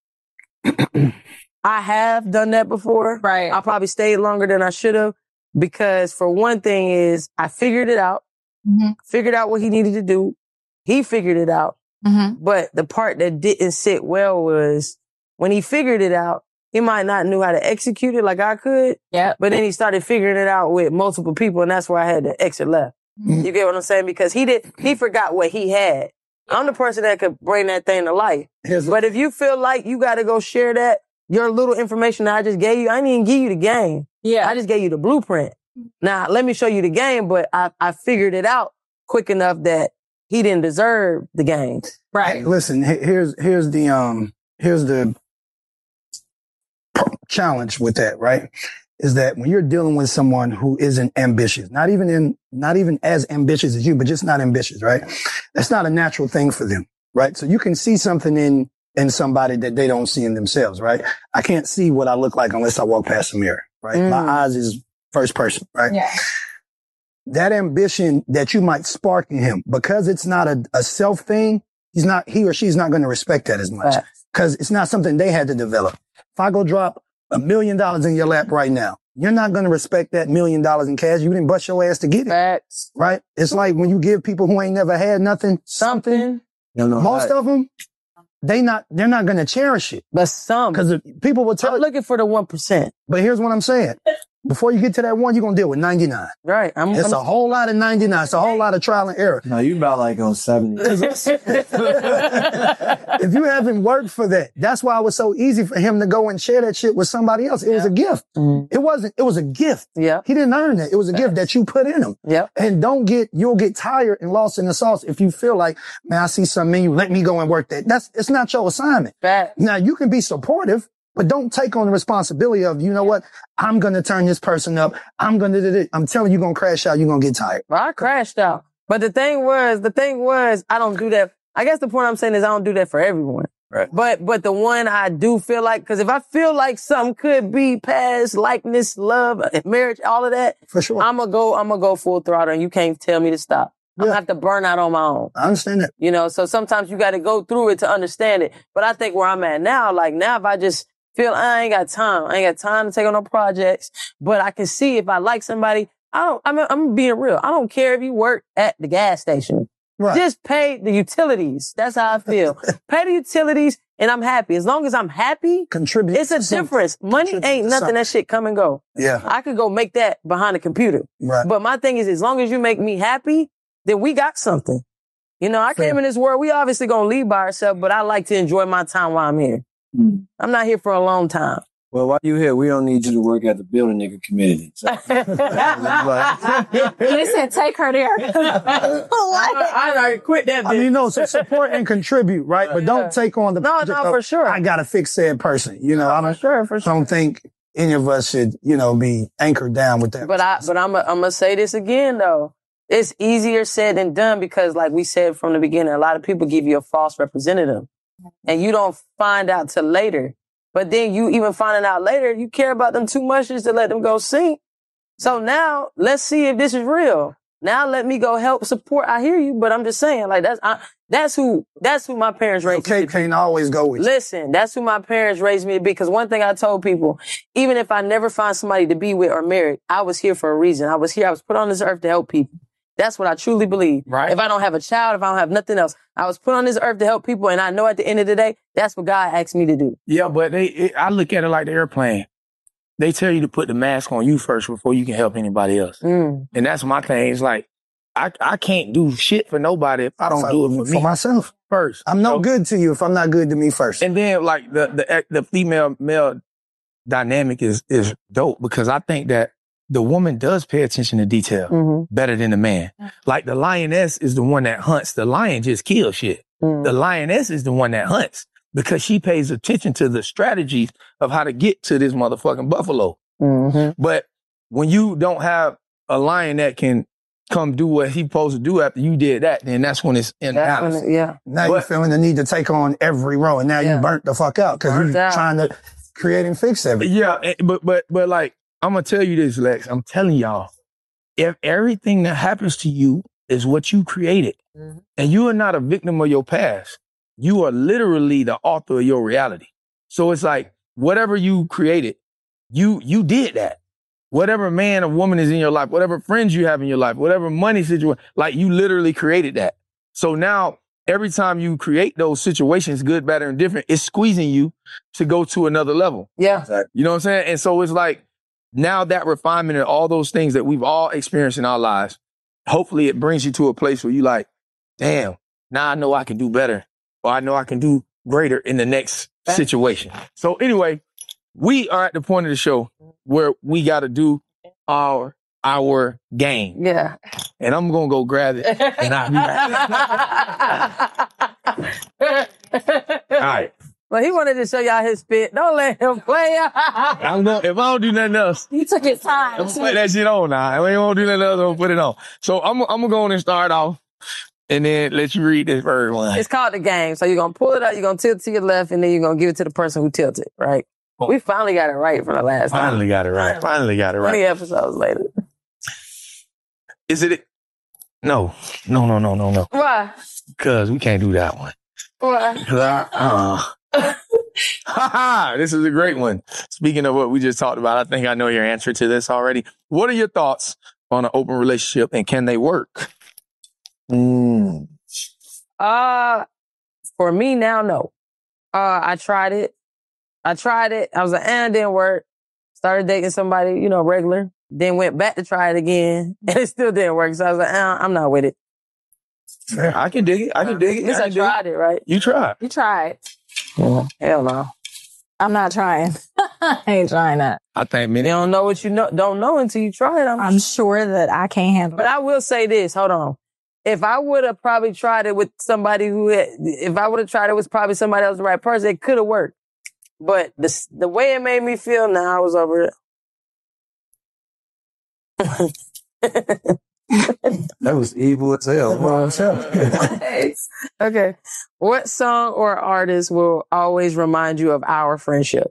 S5: I have done that before. Right. I probably stayed longer than I should have because for one thing is I figured it out, figured out what he needed to do. He figured it out. Mm-hmm. But the part that didn't sit well was when he figured it out, He might not knew how to execute it like I could.
S6: Yeah.
S5: But then he started figuring it out with multiple people, and that's where I had to exit left. You get what I'm saying? Because he forgot what he had. I'm the person that could bring that thing to life. But if you feel like you got to go share that, your little information that I just gave you, I didn't even give you the game.
S6: Yeah.
S5: I just gave you the blueprint. Now, let me show you the game, but I figured it out quick enough that he didn't deserve the game.
S6: Right.
S3: Listen, here's the challenge with that, right? Is that when you're dealing with someone who isn't ambitious, not even as ambitious as you, but just not ambitious, right? That's not a natural thing for them, right? So you can see something in somebody that they don't see in themselves, right? I can't see what I look like unless I walk past a mirror, right? My eyes is first person, right?
S6: Yeah.
S3: That ambition that you might spark in him, because it's not a self thing, he or she's not going to respect that as much because it's not something they had to develop. If I go drop $1 million in your lap right now, you're not going to respect that $1 million in cash. You didn't bust your ass to get it.
S5: Facts.
S3: Right? It's like when you give people who ain't never had nothing, something. Most of them, they're not going to cherish it.
S5: But some.
S3: Because people will tell.
S5: I'm looking for the 1%.
S3: But here's what I'm saying. Before you get to that one, you're going to deal with 99.
S5: Right.
S3: It's a whole lot of 99. It's a whole lot of trial and error.
S7: No, you about like on 70.
S3: If you haven't worked for that, that's why it was so easy for him to go and share that shit with somebody else. It was a gift. It was a gift.
S5: Yeah.
S3: He didn't earn it. It was a gift that you put in him.
S5: Yeah.
S3: And you'll get tired and lost in the sauce if you feel like, man, I see something in you. Let me go and work that. It's not your assignment.
S5: Facts.
S3: Now you can be supportive, but don't take on the responsibility of, you know what? I'm going to turn this person up. I'm telling you, you're going to crash out. You're going to get tired.
S5: Well, I crashed out. But the thing was, I don't do that. I guess the point I'm saying is I don't do that for everyone.
S7: Right.
S5: But the one I do feel like, because if I feel like something could be past likeness, love, marriage, all of that,
S3: For sure.
S5: I'm gonna go full throttle, and you can't tell me to stop. I'm gonna have to burn out on my own.
S3: I understand that.
S5: You know, so sometimes you got to go through it to understand it. But I think where I'm at now, like now, if I just feel I ain't got time to take on no projects, but I can see if I like somebody, I'm being real. I don't care if you work at the gas station.
S3: Right.
S5: Just pay the utilities. That's how I feel. Pay the utilities and I'm happy. As long as I'm happy,
S3: Contribute.
S5: it's a difference. Money ain't nothing. That shit come and go.
S3: Yeah.
S5: I could go make that behind a computer.
S3: Right.
S5: But my thing is, as long as you make me happy, then we got something. You know, I came in this world, we obviously gonna leave by ourselves, but I like to enjoy my time while I'm here. I'm not here for a long time.
S7: Well, while you here, we don't need you to work at the building nigga community. So.
S6: Listen, take her there.
S5: I already quit that bitch.
S3: I mean, no, so support and contribute, right? But don't take on the project of,
S5: for sure.
S3: I gotta fix said person. You know, I don't think any of us should, be anchored down with that.
S5: But I'm gonna say this again though. It's easier said than done because, like we said from the beginning, a lot of people give you a false representative, and you don't find out till later. But then you even finding out later, you care about them too much just to let them go sink. So now let's see if this is real. Now let me go help support. I hear you, but I'm just saying, like that's who my parents raised me to be.
S3: Can't always go with you.
S5: Listen, that's who my parents raised me to be. Because one thing I told people, even if I never find somebody to be with or married, I was here for a reason. I was put on this earth to help people. That's what I truly believe.
S4: Right.
S5: If I don't have a child, if I don't have nothing else, I was put on this earth to help people. And I know at the end of the day, that's what God asked me to do.
S4: Yeah, but I look at it like the airplane. They tell you to put the mask on you first before you can help anybody else. And that's my thing. It's like, I can't do shit for nobody if I don't do it for me.
S3: For myself.
S4: First.
S3: I'm no good to you if I'm not good to me first.
S4: And then like the female male dynamic is dope because I think that the woman does pay attention to detail better than the man. Like the lioness is the one that hunts. The lion just kills shit. The lioness is the one that hunts because she pays attention to the strategies of how to get to this motherfucking buffalo. But when you don't have a lion that can come do what he's supposed to do after you did that, then that's when it's in balance.
S3: Now you're feeling the need to take on every role, and now you burnt the fuck out because you're trying to create and fix everything.
S4: Yeah, but like, I'm going to tell you this, Lex. I'm telling y'all, if everything that happens to you is what you created, and you are not a victim of your past, you are literally the author of your reality. So it's like, whatever you created, you did that. Whatever man or woman is in your life, whatever friends you have in your life, whatever money situation, like you literally created that. So now every time you create those situations, good, better, and different, it's squeezing you to go to another level.
S5: Yeah.
S4: You know what I'm saying? And so it's like now that refinement and all those things that we've all experienced in our lives, hopefully it brings you to a place where you like, damn, now I know I can do better, or I know I can do greater in the next situation. So anyway, we are at the point of the show where we got to do our game.
S5: Yeah.
S4: And I'm going to go grab it. And I'll be back. All right.
S5: Well, he wanted to show y'all his spit. Don't let him play.
S4: If I don't do nothing else,
S6: He took his time.
S4: I'm going to put that shit on now. If I don't do nothing else, I'm going to put it on. So I'm going to go on and start off and then let you read this first one.
S5: It's called the game. So you're going to pull it out, you're going to tilt to your left, and then you're going to give it to the person who tilted, right? We finally got it right for the last time.
S4: Finally got it right.
S5: 20 episodes later.
S4: Is it? No.
S5: Why?
S4: Because we can't do that one.
S5: Why?
S4: This is a great one. Speaking of what we just talked about, I think I know your answer to this already. What are your thoughts on an open relationship and can they work?
S5: For me now, no. I tried it. I was like, it didn't work. Started dating somebody, regular. Then went back to try it again, and it still didn't work. So I was like, I'm not with it.
S4: I can dig it.
S5: At least I tried it, right?
S4: You tried.
S6: You tried.
S5: Hell no.
S6: I'm not trying. I ain't trying that.
S4: I think many
S5: You don't know what you don't know until you try it.
S6: I'm sure that I can't handle
S5: But
S6: it.
S5: I will say this. Hold on. If I would have probably tried it with somebody if I would have tried it with probably somebody else, the right person, it could have worked. But the way it made me feel, I was over it.
S7: That was evil as hell.
S5: Okay. What song or artist will always remind you of our friendship?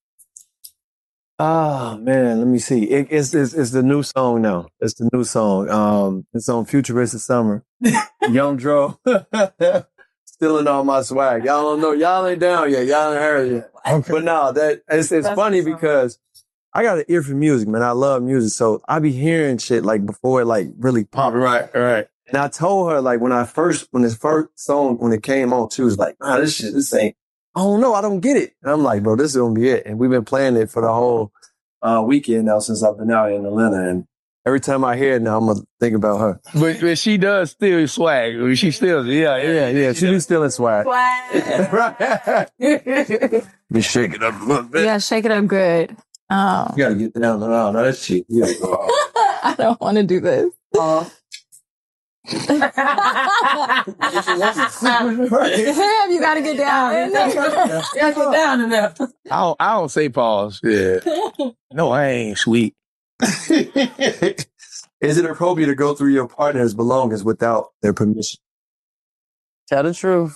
S7: Oh man, let me see. It's the new song now. It's the new song. It's on Futuristic Summer. Young Dro. Stealing all my swag. Y'all don't know. Y'all ain't down yet. Y'all ain't heard it yet. Okay. But no, it's funny because I got an ear for music, man. I love music. So I be hearing shit like before it like really popped.
S4: Right.
S7: And I told her like when this first song, when it came on, she was like, this ain't, I don't know. I don't get it. And I'm like, bro, this is going to be it. And we've been playing it for the whole weekend now since I've been out in Atlanta. And every time I hear it now, I'm going to think about her.
S4: But she does steal swag. She steals it. Yeah.
S7: She do stealing swag.
S5: Swag.
S7: Be shake it up a little bit.
S6: Yeah, shake it up good. Oh.
S7: You got to get down and out. That shit. Yeah.
S6: I don't want to do this. Damn, you gotta get down.
S5: Get down in there.
S4: I don't say pause. Yeah. No, I ain't sweet.
S7: Is it appropriate to go through your partner's belongings without their permission?
S5: Tell the truth.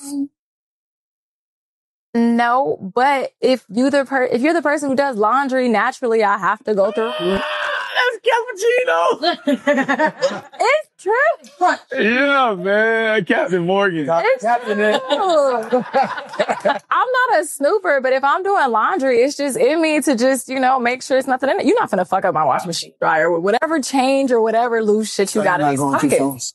S6: No, but if you're the person who does laundry, naturally I have to go through.
S4: That's Cappuccino.
S6: It's true.
S4: Yeah, man. Captain Morgan.
S6: It's true. I'm not a snooper, but if I'm doing laundry, it's just in me to just, make sure it's nothing in it. You're not finna fuck up my washing machine dryer with whatever change or whatever loose shit you got in these pockets.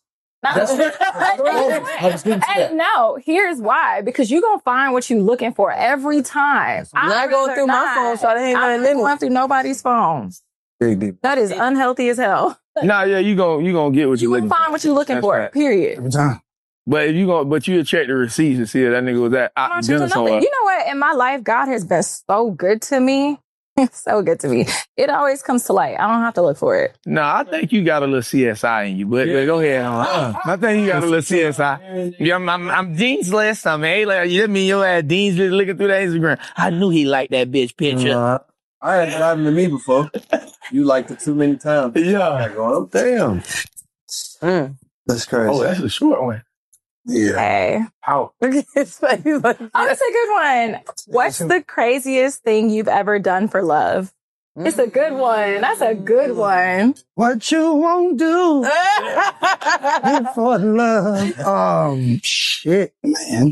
S6: Hey, no, here's why. Because you're going to find what you're looking for every time.
S5: I'm not going through my phone, so I ain't
S6: I'm not going through nobody's phone.
S7: Big deep.
S6: That is unhealthy as hell.
S4: Nah, yeah, you gonna get what
S6: You
S4: you're
S6: will
S4: looking
S6: find what you're looking for,
S4: right.
S6: period.
S3: Every time.
S4: But you'll check the receipts and see if that nigga was at dinner somewhere.
S6: You know what? In my life, God has been so good to me. So good to me. It always comes to light. I don't have to look for it.
S4: Nah, I think you got a little CSI in you, but go ahead. I think you got a little CSI. Yeah, I'm jeansless. I'm A-like. You mean your ass jeans just looking through that Instagram. I knew he liked that bitch picture.
S7: I had that happen to me before. You liked it too many times.
S4: Yeah.
S7: Going, damn. That's crazy.
S4: Oh, that's a short one.
S7: Yeah.
S6: Hey.
S4: How?
S5: Look at his face.
S6: Oh, that's a good one. What's the craziest thing you've ever done for love? It's a good one. That's a good one.
S3: What you won't do for love. Shit, man.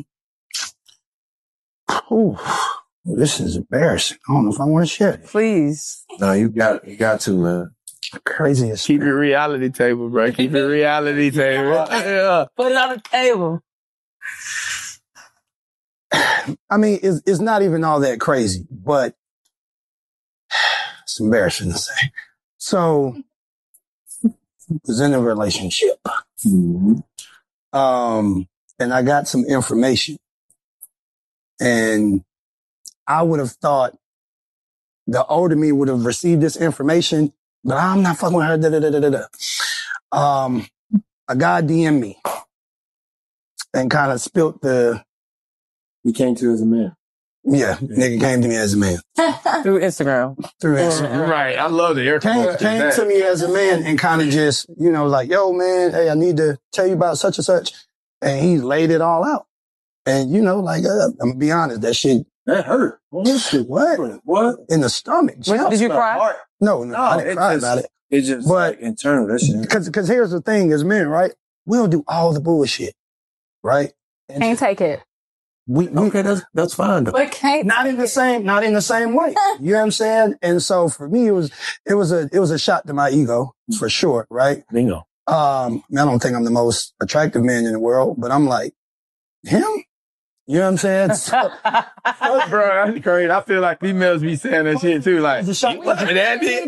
S3: Ooh, this is embarrassing. I don't know if I want to share it.
S5: Please.
S7: No, you got to, man.
S3: Craziest.
S4: Keep it reality table, bro. Keep it reality table. Yeah.
S5: Put it on the table.
S3: I mean, it's not even all that crazy, but it's embarrassing to say. So, was in a relationship.
S7: Mm-hmm.
S3: And I got some information. And I would have thought the older me would have received this information, but I'm not fucking with her. A guy DM'd me and kind of spilt the.
S7: He came to as a man.
S3: Yeah, nigga came to me as a man.
S5: Through Instagram.
S3: Through Instagram.
S4: Right. I love the air
S3: Came to me as a man and kind of just, like, yo, man, hey, I need to tell you about such and such. And he laid it all out. And, I'm going to be honest, that shit.
S7: That hurt.
S3: What?
S7: What?
S3: In the stomach.
S5: Did you cry?
S3: No, I didn't cry about it.
S7: It's just like internal. That shit.
S3: Because here's the thing as men, right? We'll do all the bullshit, right? And
S6: Can't take it.
S3: we
S7: Okay, that's fine though.
S6: But can't
S3: not in the same way. You know what I'm saying? And so for me, it was a shot to my ego for sure, right?
S4: Bingo.
S3: I don't think I'm the most attractive man in the world, but I'm like, him? You know what I'm saying? So,
S4: Bro, that's crazy. I feel like females be saying that shit too. Like,
S3: It was a shot.
S4: what, that bitch?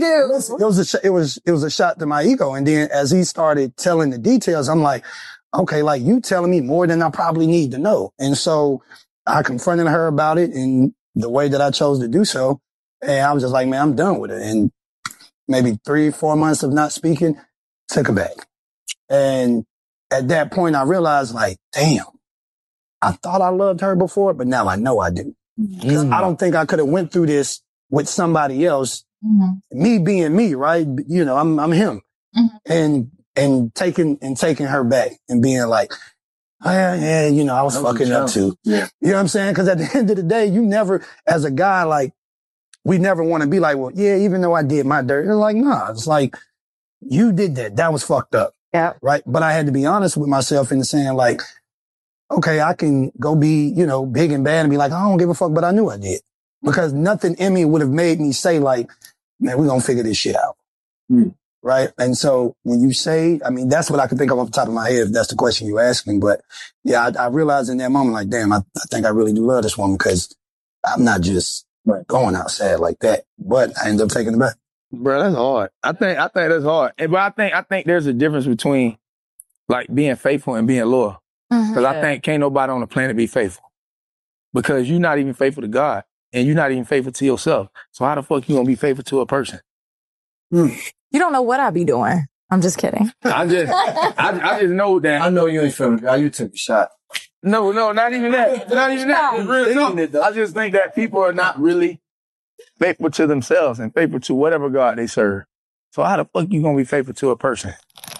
S3: it was a shot to my ego. And then as he started telling the details, I'm like, okay, like you telling me more than I probably need to know. And so I confronted her about it in the way that I chose to do so. And I was just like, man, I'm done with it. And maybe 3-4 months of not speaking, took her back. And at that point, I realized like, damn, I thought I loved her before, but now I know I do. Because I don't think I could have went through this with somebody else. Mm-hmm. Me being me, right? I'm him. Mm-hmm. And taking her back and being like, oh, yeah, I was fucking up too. Yeah. You know what I'm saying? Because at the end of the day, you never, as a guy, like, we never want to be like, well, yeah, even though I did my dirt. It's like, nah, it's like, you did that. That was fucked up.
S5: Yeah.
S3: Right. But I had to be honest with myself in saying like, okay, I can go be, big and bad and be like, I don't give a fuck, but I knew I did. Because nothing in me would have made me say like, man, we're going to figure this shit out. Mm. Right. And so when you say, I mean, that's what I can think of off the top of my head, if that's the question you asked me. But yeah, I realized in that moment, like, damn, I think I really do love this woman because I'm not just going outside like that, but I ended up taking it back.
S4: Bro, that's hard. I think that's hard. But I think there's a difference between like being faithful and being loyal. Because I think can't nobody on the planet be faithful. Because you're not even faithful to God. And you're not even faithful to yourself. So how the fuck you gonna be faithful to a person?
S6: You don't know what I be doing. I'm just kidding.
S4: I just know that.
S7: I know you ain't feeling God. You took a shot.
S4: No, not even that. Not even that. It's real talk. I just think that people are not really faithful to themselves and faithful to whatever God they serve. So how the fuck you gonna be faithful to a person?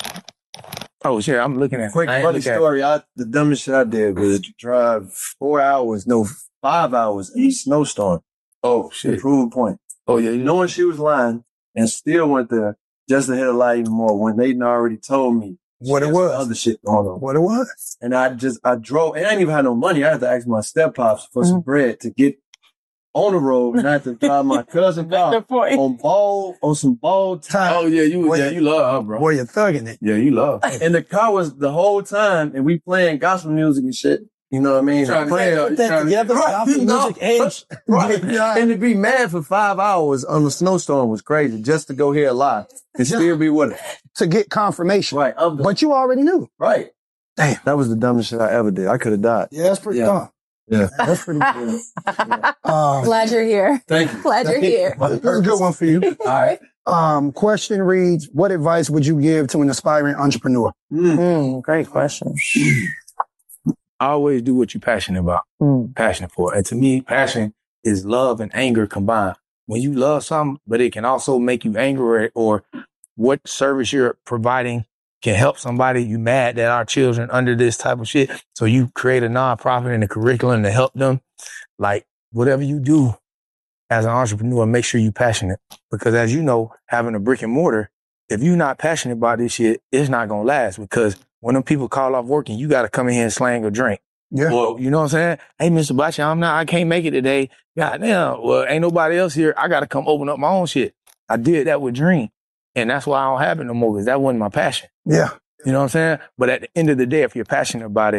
S4: Oh shit, I'm looking at
S7: quick funny story. The dumbest shit I did was drive 5 hours in a snowstorm.
S4: Oh shit.
S7: Prove a point.
S4: Oh yeah,
S7: knowing she was lying and still went there just to hit a lie even more when they already told me
S3: what it was.
S7: Other shit going on.
S3: What it was.
S7: And I drove, and I didn't even have no money. I had to ask my step-pops for some bread to get on the road, not to drive my cousin car on some ball time.
S4: Oh yeah, you love her, bro.
S3: Boy, you're thugging it.
S4: Yeah, you love her.
S7: And the car was the whole time, and we playing gospel music and shit. You know what I mean?
S3: Playing that together, gospel music
S7: and to be mad for 5 hours on the snowstorm was crazy. Just to go here live and still be with her.
S3: To get confirmation.
S7: Right.
S3: But you already knew.
S7: Right.
S3: Damn.
S7: That was the dumbest shit I ever did. I could have died.
S3: Yeah, that's pretty dumb.
S7: Yeah.
S3: That's pretty good.
S6: Glad you're here.
S7: Thank you.
S6: Glad you're here.
S3: That's a good one for you.
S7: All right.
S3: Question reads, what advice would you give to an aspiring entrepreneur?
S5: Great question.
S4: Always do what you're passionate about, passionate for. And to me, passion is love and anger combined. When you love something, but it can also make you angry, or what service you're providing can help somebody. You mad that our children under this type of shit. So you create a nonprofit and a curriculum to help them. Like whatever you do as an entrepreneur, make sure you're passionate. Because as you know, having a brick and mortar, if you're not passionate about this shit, it's not going to last. Because when them people call off working, you got to come in here and slang a drink.
S3: Yeah.
S4: Well, you know what I'm saying? Hey, Mr. Bachi, I can't make it today. Goddamn. Well, ain't nobody else here. I got to come open up my own shit. I did that with Dream. And that's why I don't have it no more, because that wasn't my passion.
S3: Yeah.
S4: You know what I'm saying? But at the end of the day, if you're passionate about it,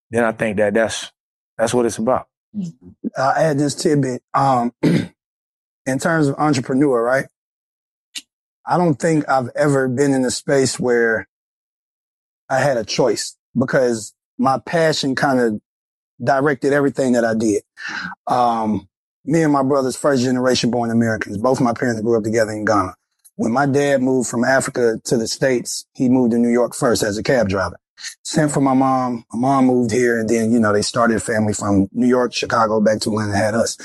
S4: then I think that's what it's about.
S3: I'll add this tidbit. In terms of entrepreneur, right? I don't think I've ever been in a space where I had a choice because my passion kind of directed everything that I did. Me and my brother's first generation born Americans. Both my parents grew up together in Ghana. When my dad moved from Africa to the States, he moved to New York first as a cab driver. Sent for my mom. My mom moved here, and then, they started a family from New York, Chicago, back to Atlanta, had us.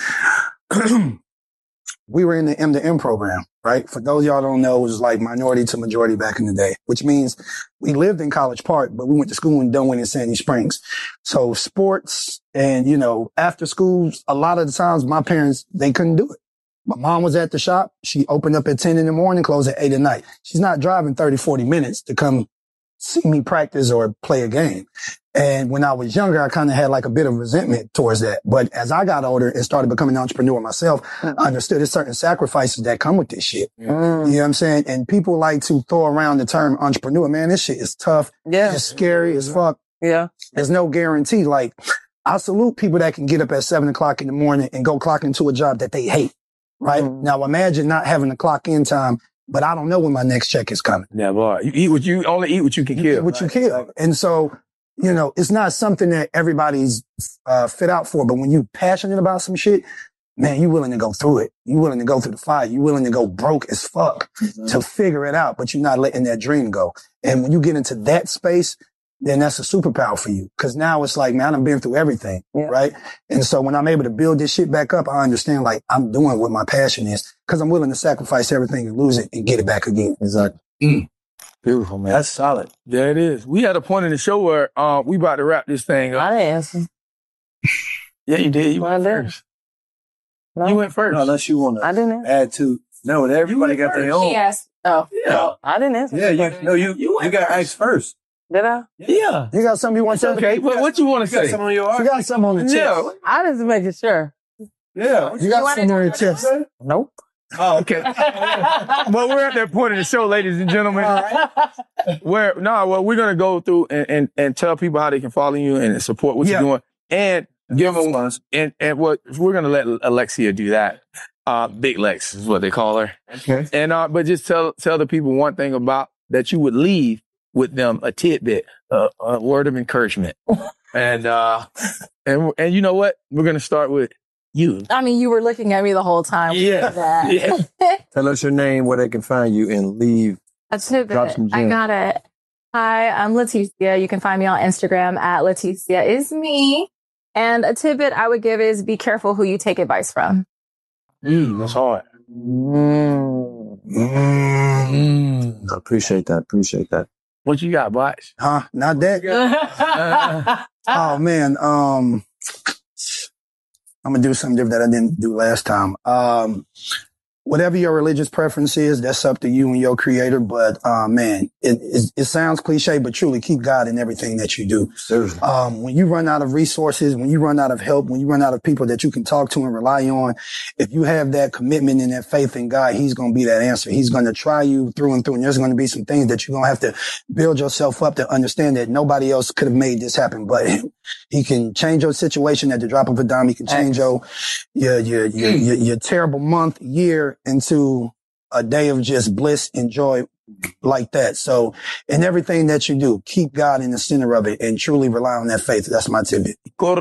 S3: We were in the M2M program, right? For those of y'all don't know, it was like minority to majority back in the day, which means we lived in College Park, but we went to school in Dunwoody and Sandy Springs. So sports and, after school, a lot of the times my parents, they couldn't do it. My mom was at the shop. She opened up at 10 in the morning, closed at 8 at night. She's not driving 30, 40 minutes to come see me practice or play a game. And when I was younger, I kind of had like a bit of resentment towards that. But as I got older and started becoming an entrepreneur myself, I understood there's certain sacrifices that come with this shit. You know what I'm saying? And people like to throw around the term entrepreneur. Man, this shit is tough. Yeah. It's scary as fuck. Yeah. There's no guarantee. Like, I salute people that can get up at 7 o'clock in the morning and go clock into a job that they hate. Right? Now imagine not having a clock in time, but I don't know when my next check is coming.
S4: Yeah, boy. You only eat what you can kill.
S3: What you kill. And so, it's not something that everybody's fit out for, but when you're passionate about some shit, man, you're willing to go through it. You're willing to go through the fire. You're willing to go broke as fuck to figure it out, but you're not letting that dream go. And when you get into that space, then that's a superpower for you. Cause now it's like, man, I've been through everything. Right. And so when I'm able to build this shit back up, I understand like I'm doing what my passion is cause I'm willing to sacrifice everything and lose it and get it back again.
S7: Exactly.
S4: Beautiful, man.
S7: That's solid.
S4: There it is. We had a point in the show where we about to wrap this thing up.
S5: I didn't answer.
S4: Yeah, you did. You went first.
S5: No.
S4: You went first.
S7: No, unless you want
S5: I didn't answer.
S7: add to. No, everybody got their own.
S6: Yes. Oh.
S7: Yeah.
S5: I didn't answer.
S7: Yeah, you got asked first.
S5: Did I?
S4: Yeah.
S3: You got something you want to say?
S4: Okay, what you want to say?
S7: Something on your
S3: You got something on the chest.
S4: Yeah.
S5: I just making sure.
S7: Yeah.
S3: You got something on your chest.
S5: Nope.
S4: Oh, okay. Well, we're at that point in the show, ladies and gentlemen, we're going to go through and tell people how they can follow you and support what you're doing and give them, and what we're going to let Alexia do that. Big Lex is what they call her.
S7: Okay.
S4: And, but just tell the people one thing about that you would leave with them, a tidbit, a word of encouragement. And you know what? We're going to start with you.
S6: I mean, you were looking at me the whole time.
S4: Yeah.
S7: Tell us your name, where they can find you, and leave.
S6: That's too
S7: Drop
S6: good.
S7: some
S6: I
S7: gems.
S6: got it. Hi, I'm Leticia. You can find me on Instagram at Leticia is me. And a tidbit I would give is be careful who you take advice from.
S4: That's hard.
S7: I appreciate that.
S4: What you got, Botch?
S3: Huh? Not that? Oh man. I'm gonna do something different that I didn't do last time. Whatever your religious preference is, that's up to you and your creator. But man, it sounds cliche, but truly keep God in everything that you do.
S7: Seriously.
S3: When you run out of resources, when you run out of help, when you run out of people that you can talk to and rely on, if you have that commitment and that faith in God, He's gonna be that answer. He's gonna try you through and through, and there's gonna be some things that you're gonna have to build yourself up to understand that nobody else could have made this happen but Him. He can change your situation at the drop of a dime. He can change your terrible month, year into a day of just bliss and joy like that. So in everything that you do, keep God in the center of it and truly rely on that faith. That's my tidbit.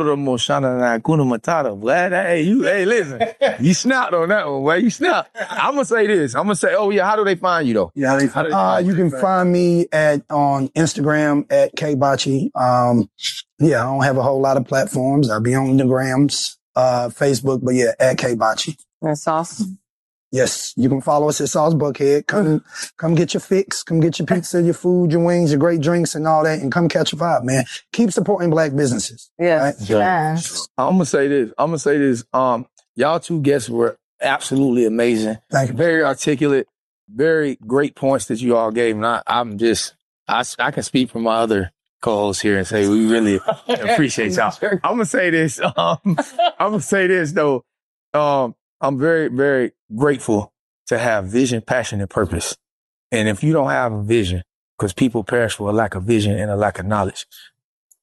S4: Hey, listen, you snapped on that one, boy. You snapped. I'm going to say this. I'm going to say, how do they find you though?
S7: Yeah,
S3: you can find me on Instagram at kbachi. I don't have a whole lot of platforms. I'll be on the grams, Facebook, but at kbachi.
S5: That's awesome.
S3: Yes, you can follow us at Sauce Buckhead. Come get your fix. Come get your pizza, your food, your wings, your great drinks and all that, and come catch a vibe, man. Keep supporting Black businesses.
S5: Yeah.
S3: Right?
S6: Yeah.
S4: I'm going to say this. Y'all two guests were absolutely amazing.
S3: Thank you.
S4: Very articulate, very great points that you all gave. And I can speak for my other co-hosts here and say we really appreciate y'all. I'm going to say this. Though. I'm very, very grateful to have vision, passion, and purpose. And if you don't have a vision, because people perish for a lack of vision and a lack of knowledge,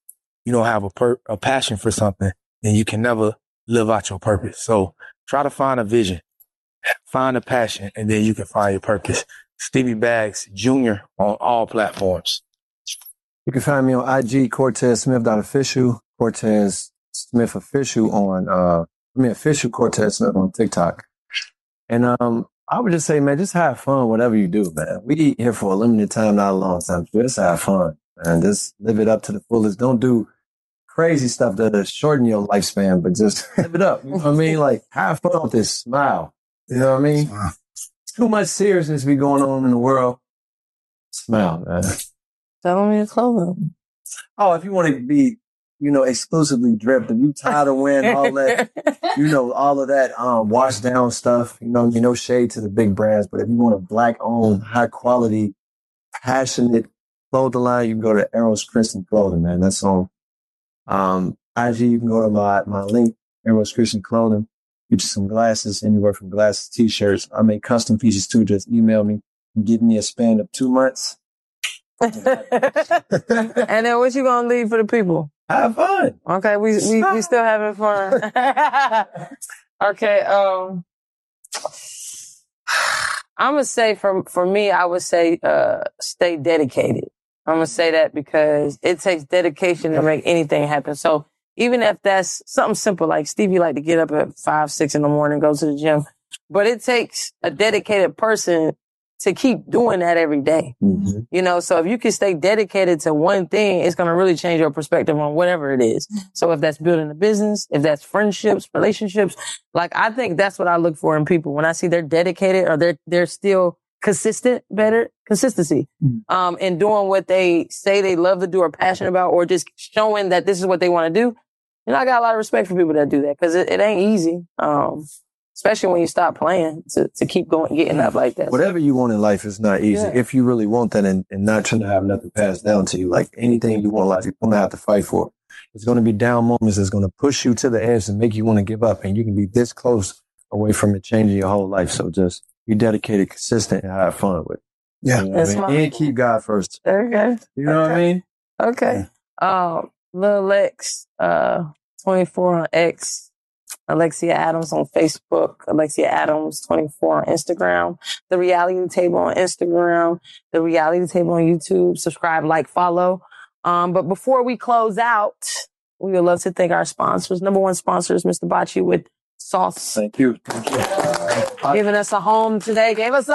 S4: you don't have a passion for something, then you can never live out your purpose. So try to find a vision, find a passion, and then you can find your purpose. Stevie Baggs Jr. on all platforms.
S7: You can find me on IG, CortezSmith.official, Cortez Smith Official on, official Cortez Smith on TikTok. And I would just say, man, just have fun, whatever you do, man. We here for a limited time, not a long time. Just have fun, and just live it up to the fullest. Don't do crazy stuff that'll shorten your lifespan, but just live it up. You know what I mean? Like, have fun with this. Smile. You know what I mean? Too much seriousness be going on in the world. Smile, man.
S5: Tell me your clothing.
S7: Oh, if you want to be, exclusively dripped, if you tired of wearing all that, all of that washed down stuff, no shade to the big brands, but if you want a black-owned, high-quality, passionate clothing line, you can go to Eros Christian Clothing, man. That's on IG. You can go to my link, Eros Christian Clothing. Get you some glasses, anywhere from glasses, t-shirts. I make custom pieces too. Just email me and give me a span of 2 months.
S5: And then what you gonna leave for the people?
S7: Have fun.
S5: Okay, we still having fun. Okay, I'm gonna say for me, I would say stay dedicated. I'm gonna say that because it takes dedication to make anything happen. So even if that's something simple, like Stevie like to get up at 5, 6 in the morning, go to the gym, but it takes a dedicated person to keep doing that every day. Mm-hmm. So if you can stay dedicated to one thing, it's going to really change your perspective on whatever it is. So if that's building a business, if that's friendships, relationships, like I think that's what I look for in people. When I see they're dedicated or they're still consistency, in doing what they say they love to do or passionate about, or just showing that this is what they want to do. I got a lot of respect for people that do that because it ain't easy. Especially when you stop playing to keep going, getting up like that.
S7: Whatever you want in life is not easy. Yeah. If you really want that and not trying to have nothing passed down to you, like anything you want in life, you're going to have to fight for. There's going to be down moments that's going to push you to the edge and make you want to give up. And you can be this close away from it changing your whole life. So just be dedicated, consistent, and have fun with it.
S3: Yeah.
S7: And keep God first.
S5: Okay.
S7: You know what I mean?
S5: Okay. Lil Lex, 24 on X. Alexia Adams on Facebook, Alexia Adams 24 on Instagram, The Reality Table on Instagram, The Reality Table on YouTube. Subscribe, like, follow. But before we close out, we would love to thank our sponsors. Number one sponsor is Mr. Bachi with Sauce.
S7: Thank you.
S5: Giving us a home today.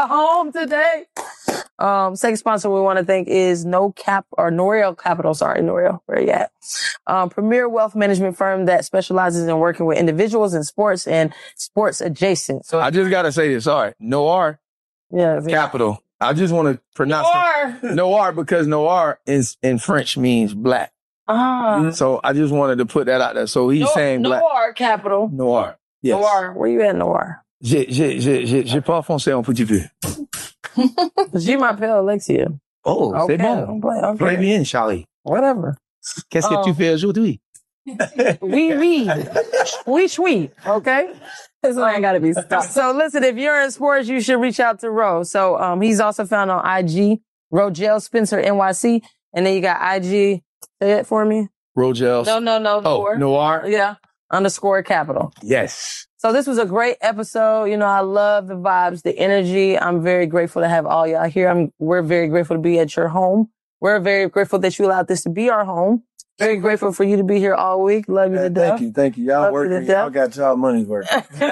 S5: Second sponsor we want to thank is Noriel Capital. Sorry, Noriel. Where you at? Premier wealth management firm that specializes in working with individuals in sports and sports adjacent.
S4: So I just got to say this. Sorry. Noir Capital. I just want to pronounce Noir because Noir in French means black. So I just wanted to put that out there. So he's saying black.
S5: Noir Capital.
S4: Noir. Yes.
S5: Noir. Where you at, Noir?
S4: J'ai pas français un petit peu.
S5: Je m'appelle Alexia.
S4: Oh, okay. C'est bon. Très bien, Charlie.
S5: Whatever.
S4: Qu'est-ce que tu fais aujourd'hui?
S5: Oui. Okay?
S6: This one gotta be stopped.
S5: So listen, if you're in sports, you should reach out to Ro. So he's also found on IG, Rogel Spencer NYC. And then you got IG, say it for me.
S4: Rogel.
S5: No.
S4: Oh, Noir?
S5: Yeah. _ Capital.
S4: Yes.
S5: So this was a great episode. I love the vibes, the energy. I'm very grateful to have all y'all here. We're very grateful to be at your home. We're very grateful that you allowed this to be our home. Very grateful for you to be here all week. Love you to death.
S7: Thank you. Y'all working. Y'all got y'all money's worth.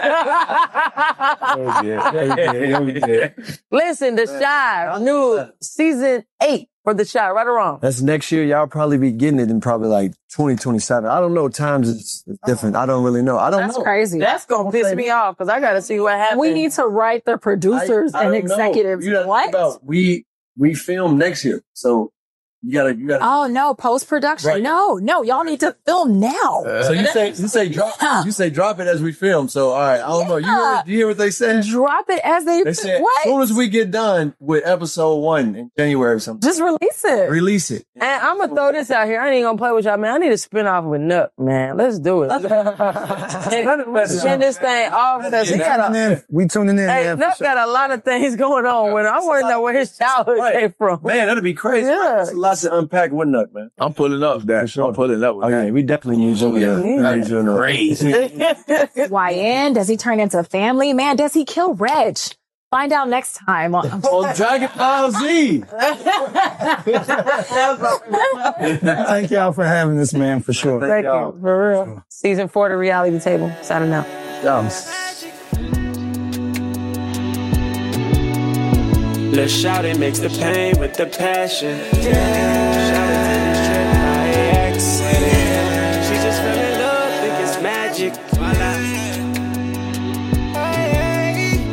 S5: Listen, The Chi, new season 8 for The Chi, right or wrong?
S7: That's next year. Y'all probably be getting it in probably like 2027. I don't know. Times is different. I don't really know.
S6: That's crazy.
S5: That's going to piss me off because I got to see what happens.
S6: We need to write the producers and executives.
S7: What? We film next year. So you gotta.
S6: Oh no, post-production. Right. No, y'all need to film now.
S7: So you say drop it as we film. So all right, I don't know. You hear what they said?
S6: Drop it as they
S7: said.
S6: What?
S7: As soon as we get done with episode 1 in January or something.
S6: Just release it.
S5: And I'm gonna throw this out here. I ain't gonna play with y'all, man. I need a spinoff with Nuck, man. Let's do it. Send this thing off.
S3: We tuning in.
S5: Hey, Nuck got a lot of things going on with him. I want to know where his childhood came from.
S7: Man, that'd be crazy.
S5: Yeah.
S7: lots to unpack with Nuck, man.
S4: I'm pulling up that.
S7: For sure.
S4: I'm pulling up with
S7: Oh,
S4: that.
S7: yeah, we definitely need you.
S5: Yeah.
S7: Need you in the race.
S6: YN, does he turn into family? Man, does he kill Reg? Find out next time.
S7: On Dragon Ball Z.
S3: Thank y'all for having this, man, for sure.
S5: Thank you. For real. Season 4 of The Reality Table. Signing out.
S8: Lil' Shawty mix the pain with the passion. Shawty take this trip by accident. She just fell in love, think it's magic. Voila.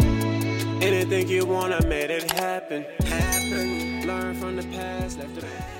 S8: Anything you want, I made it happen. Learn from the past, left the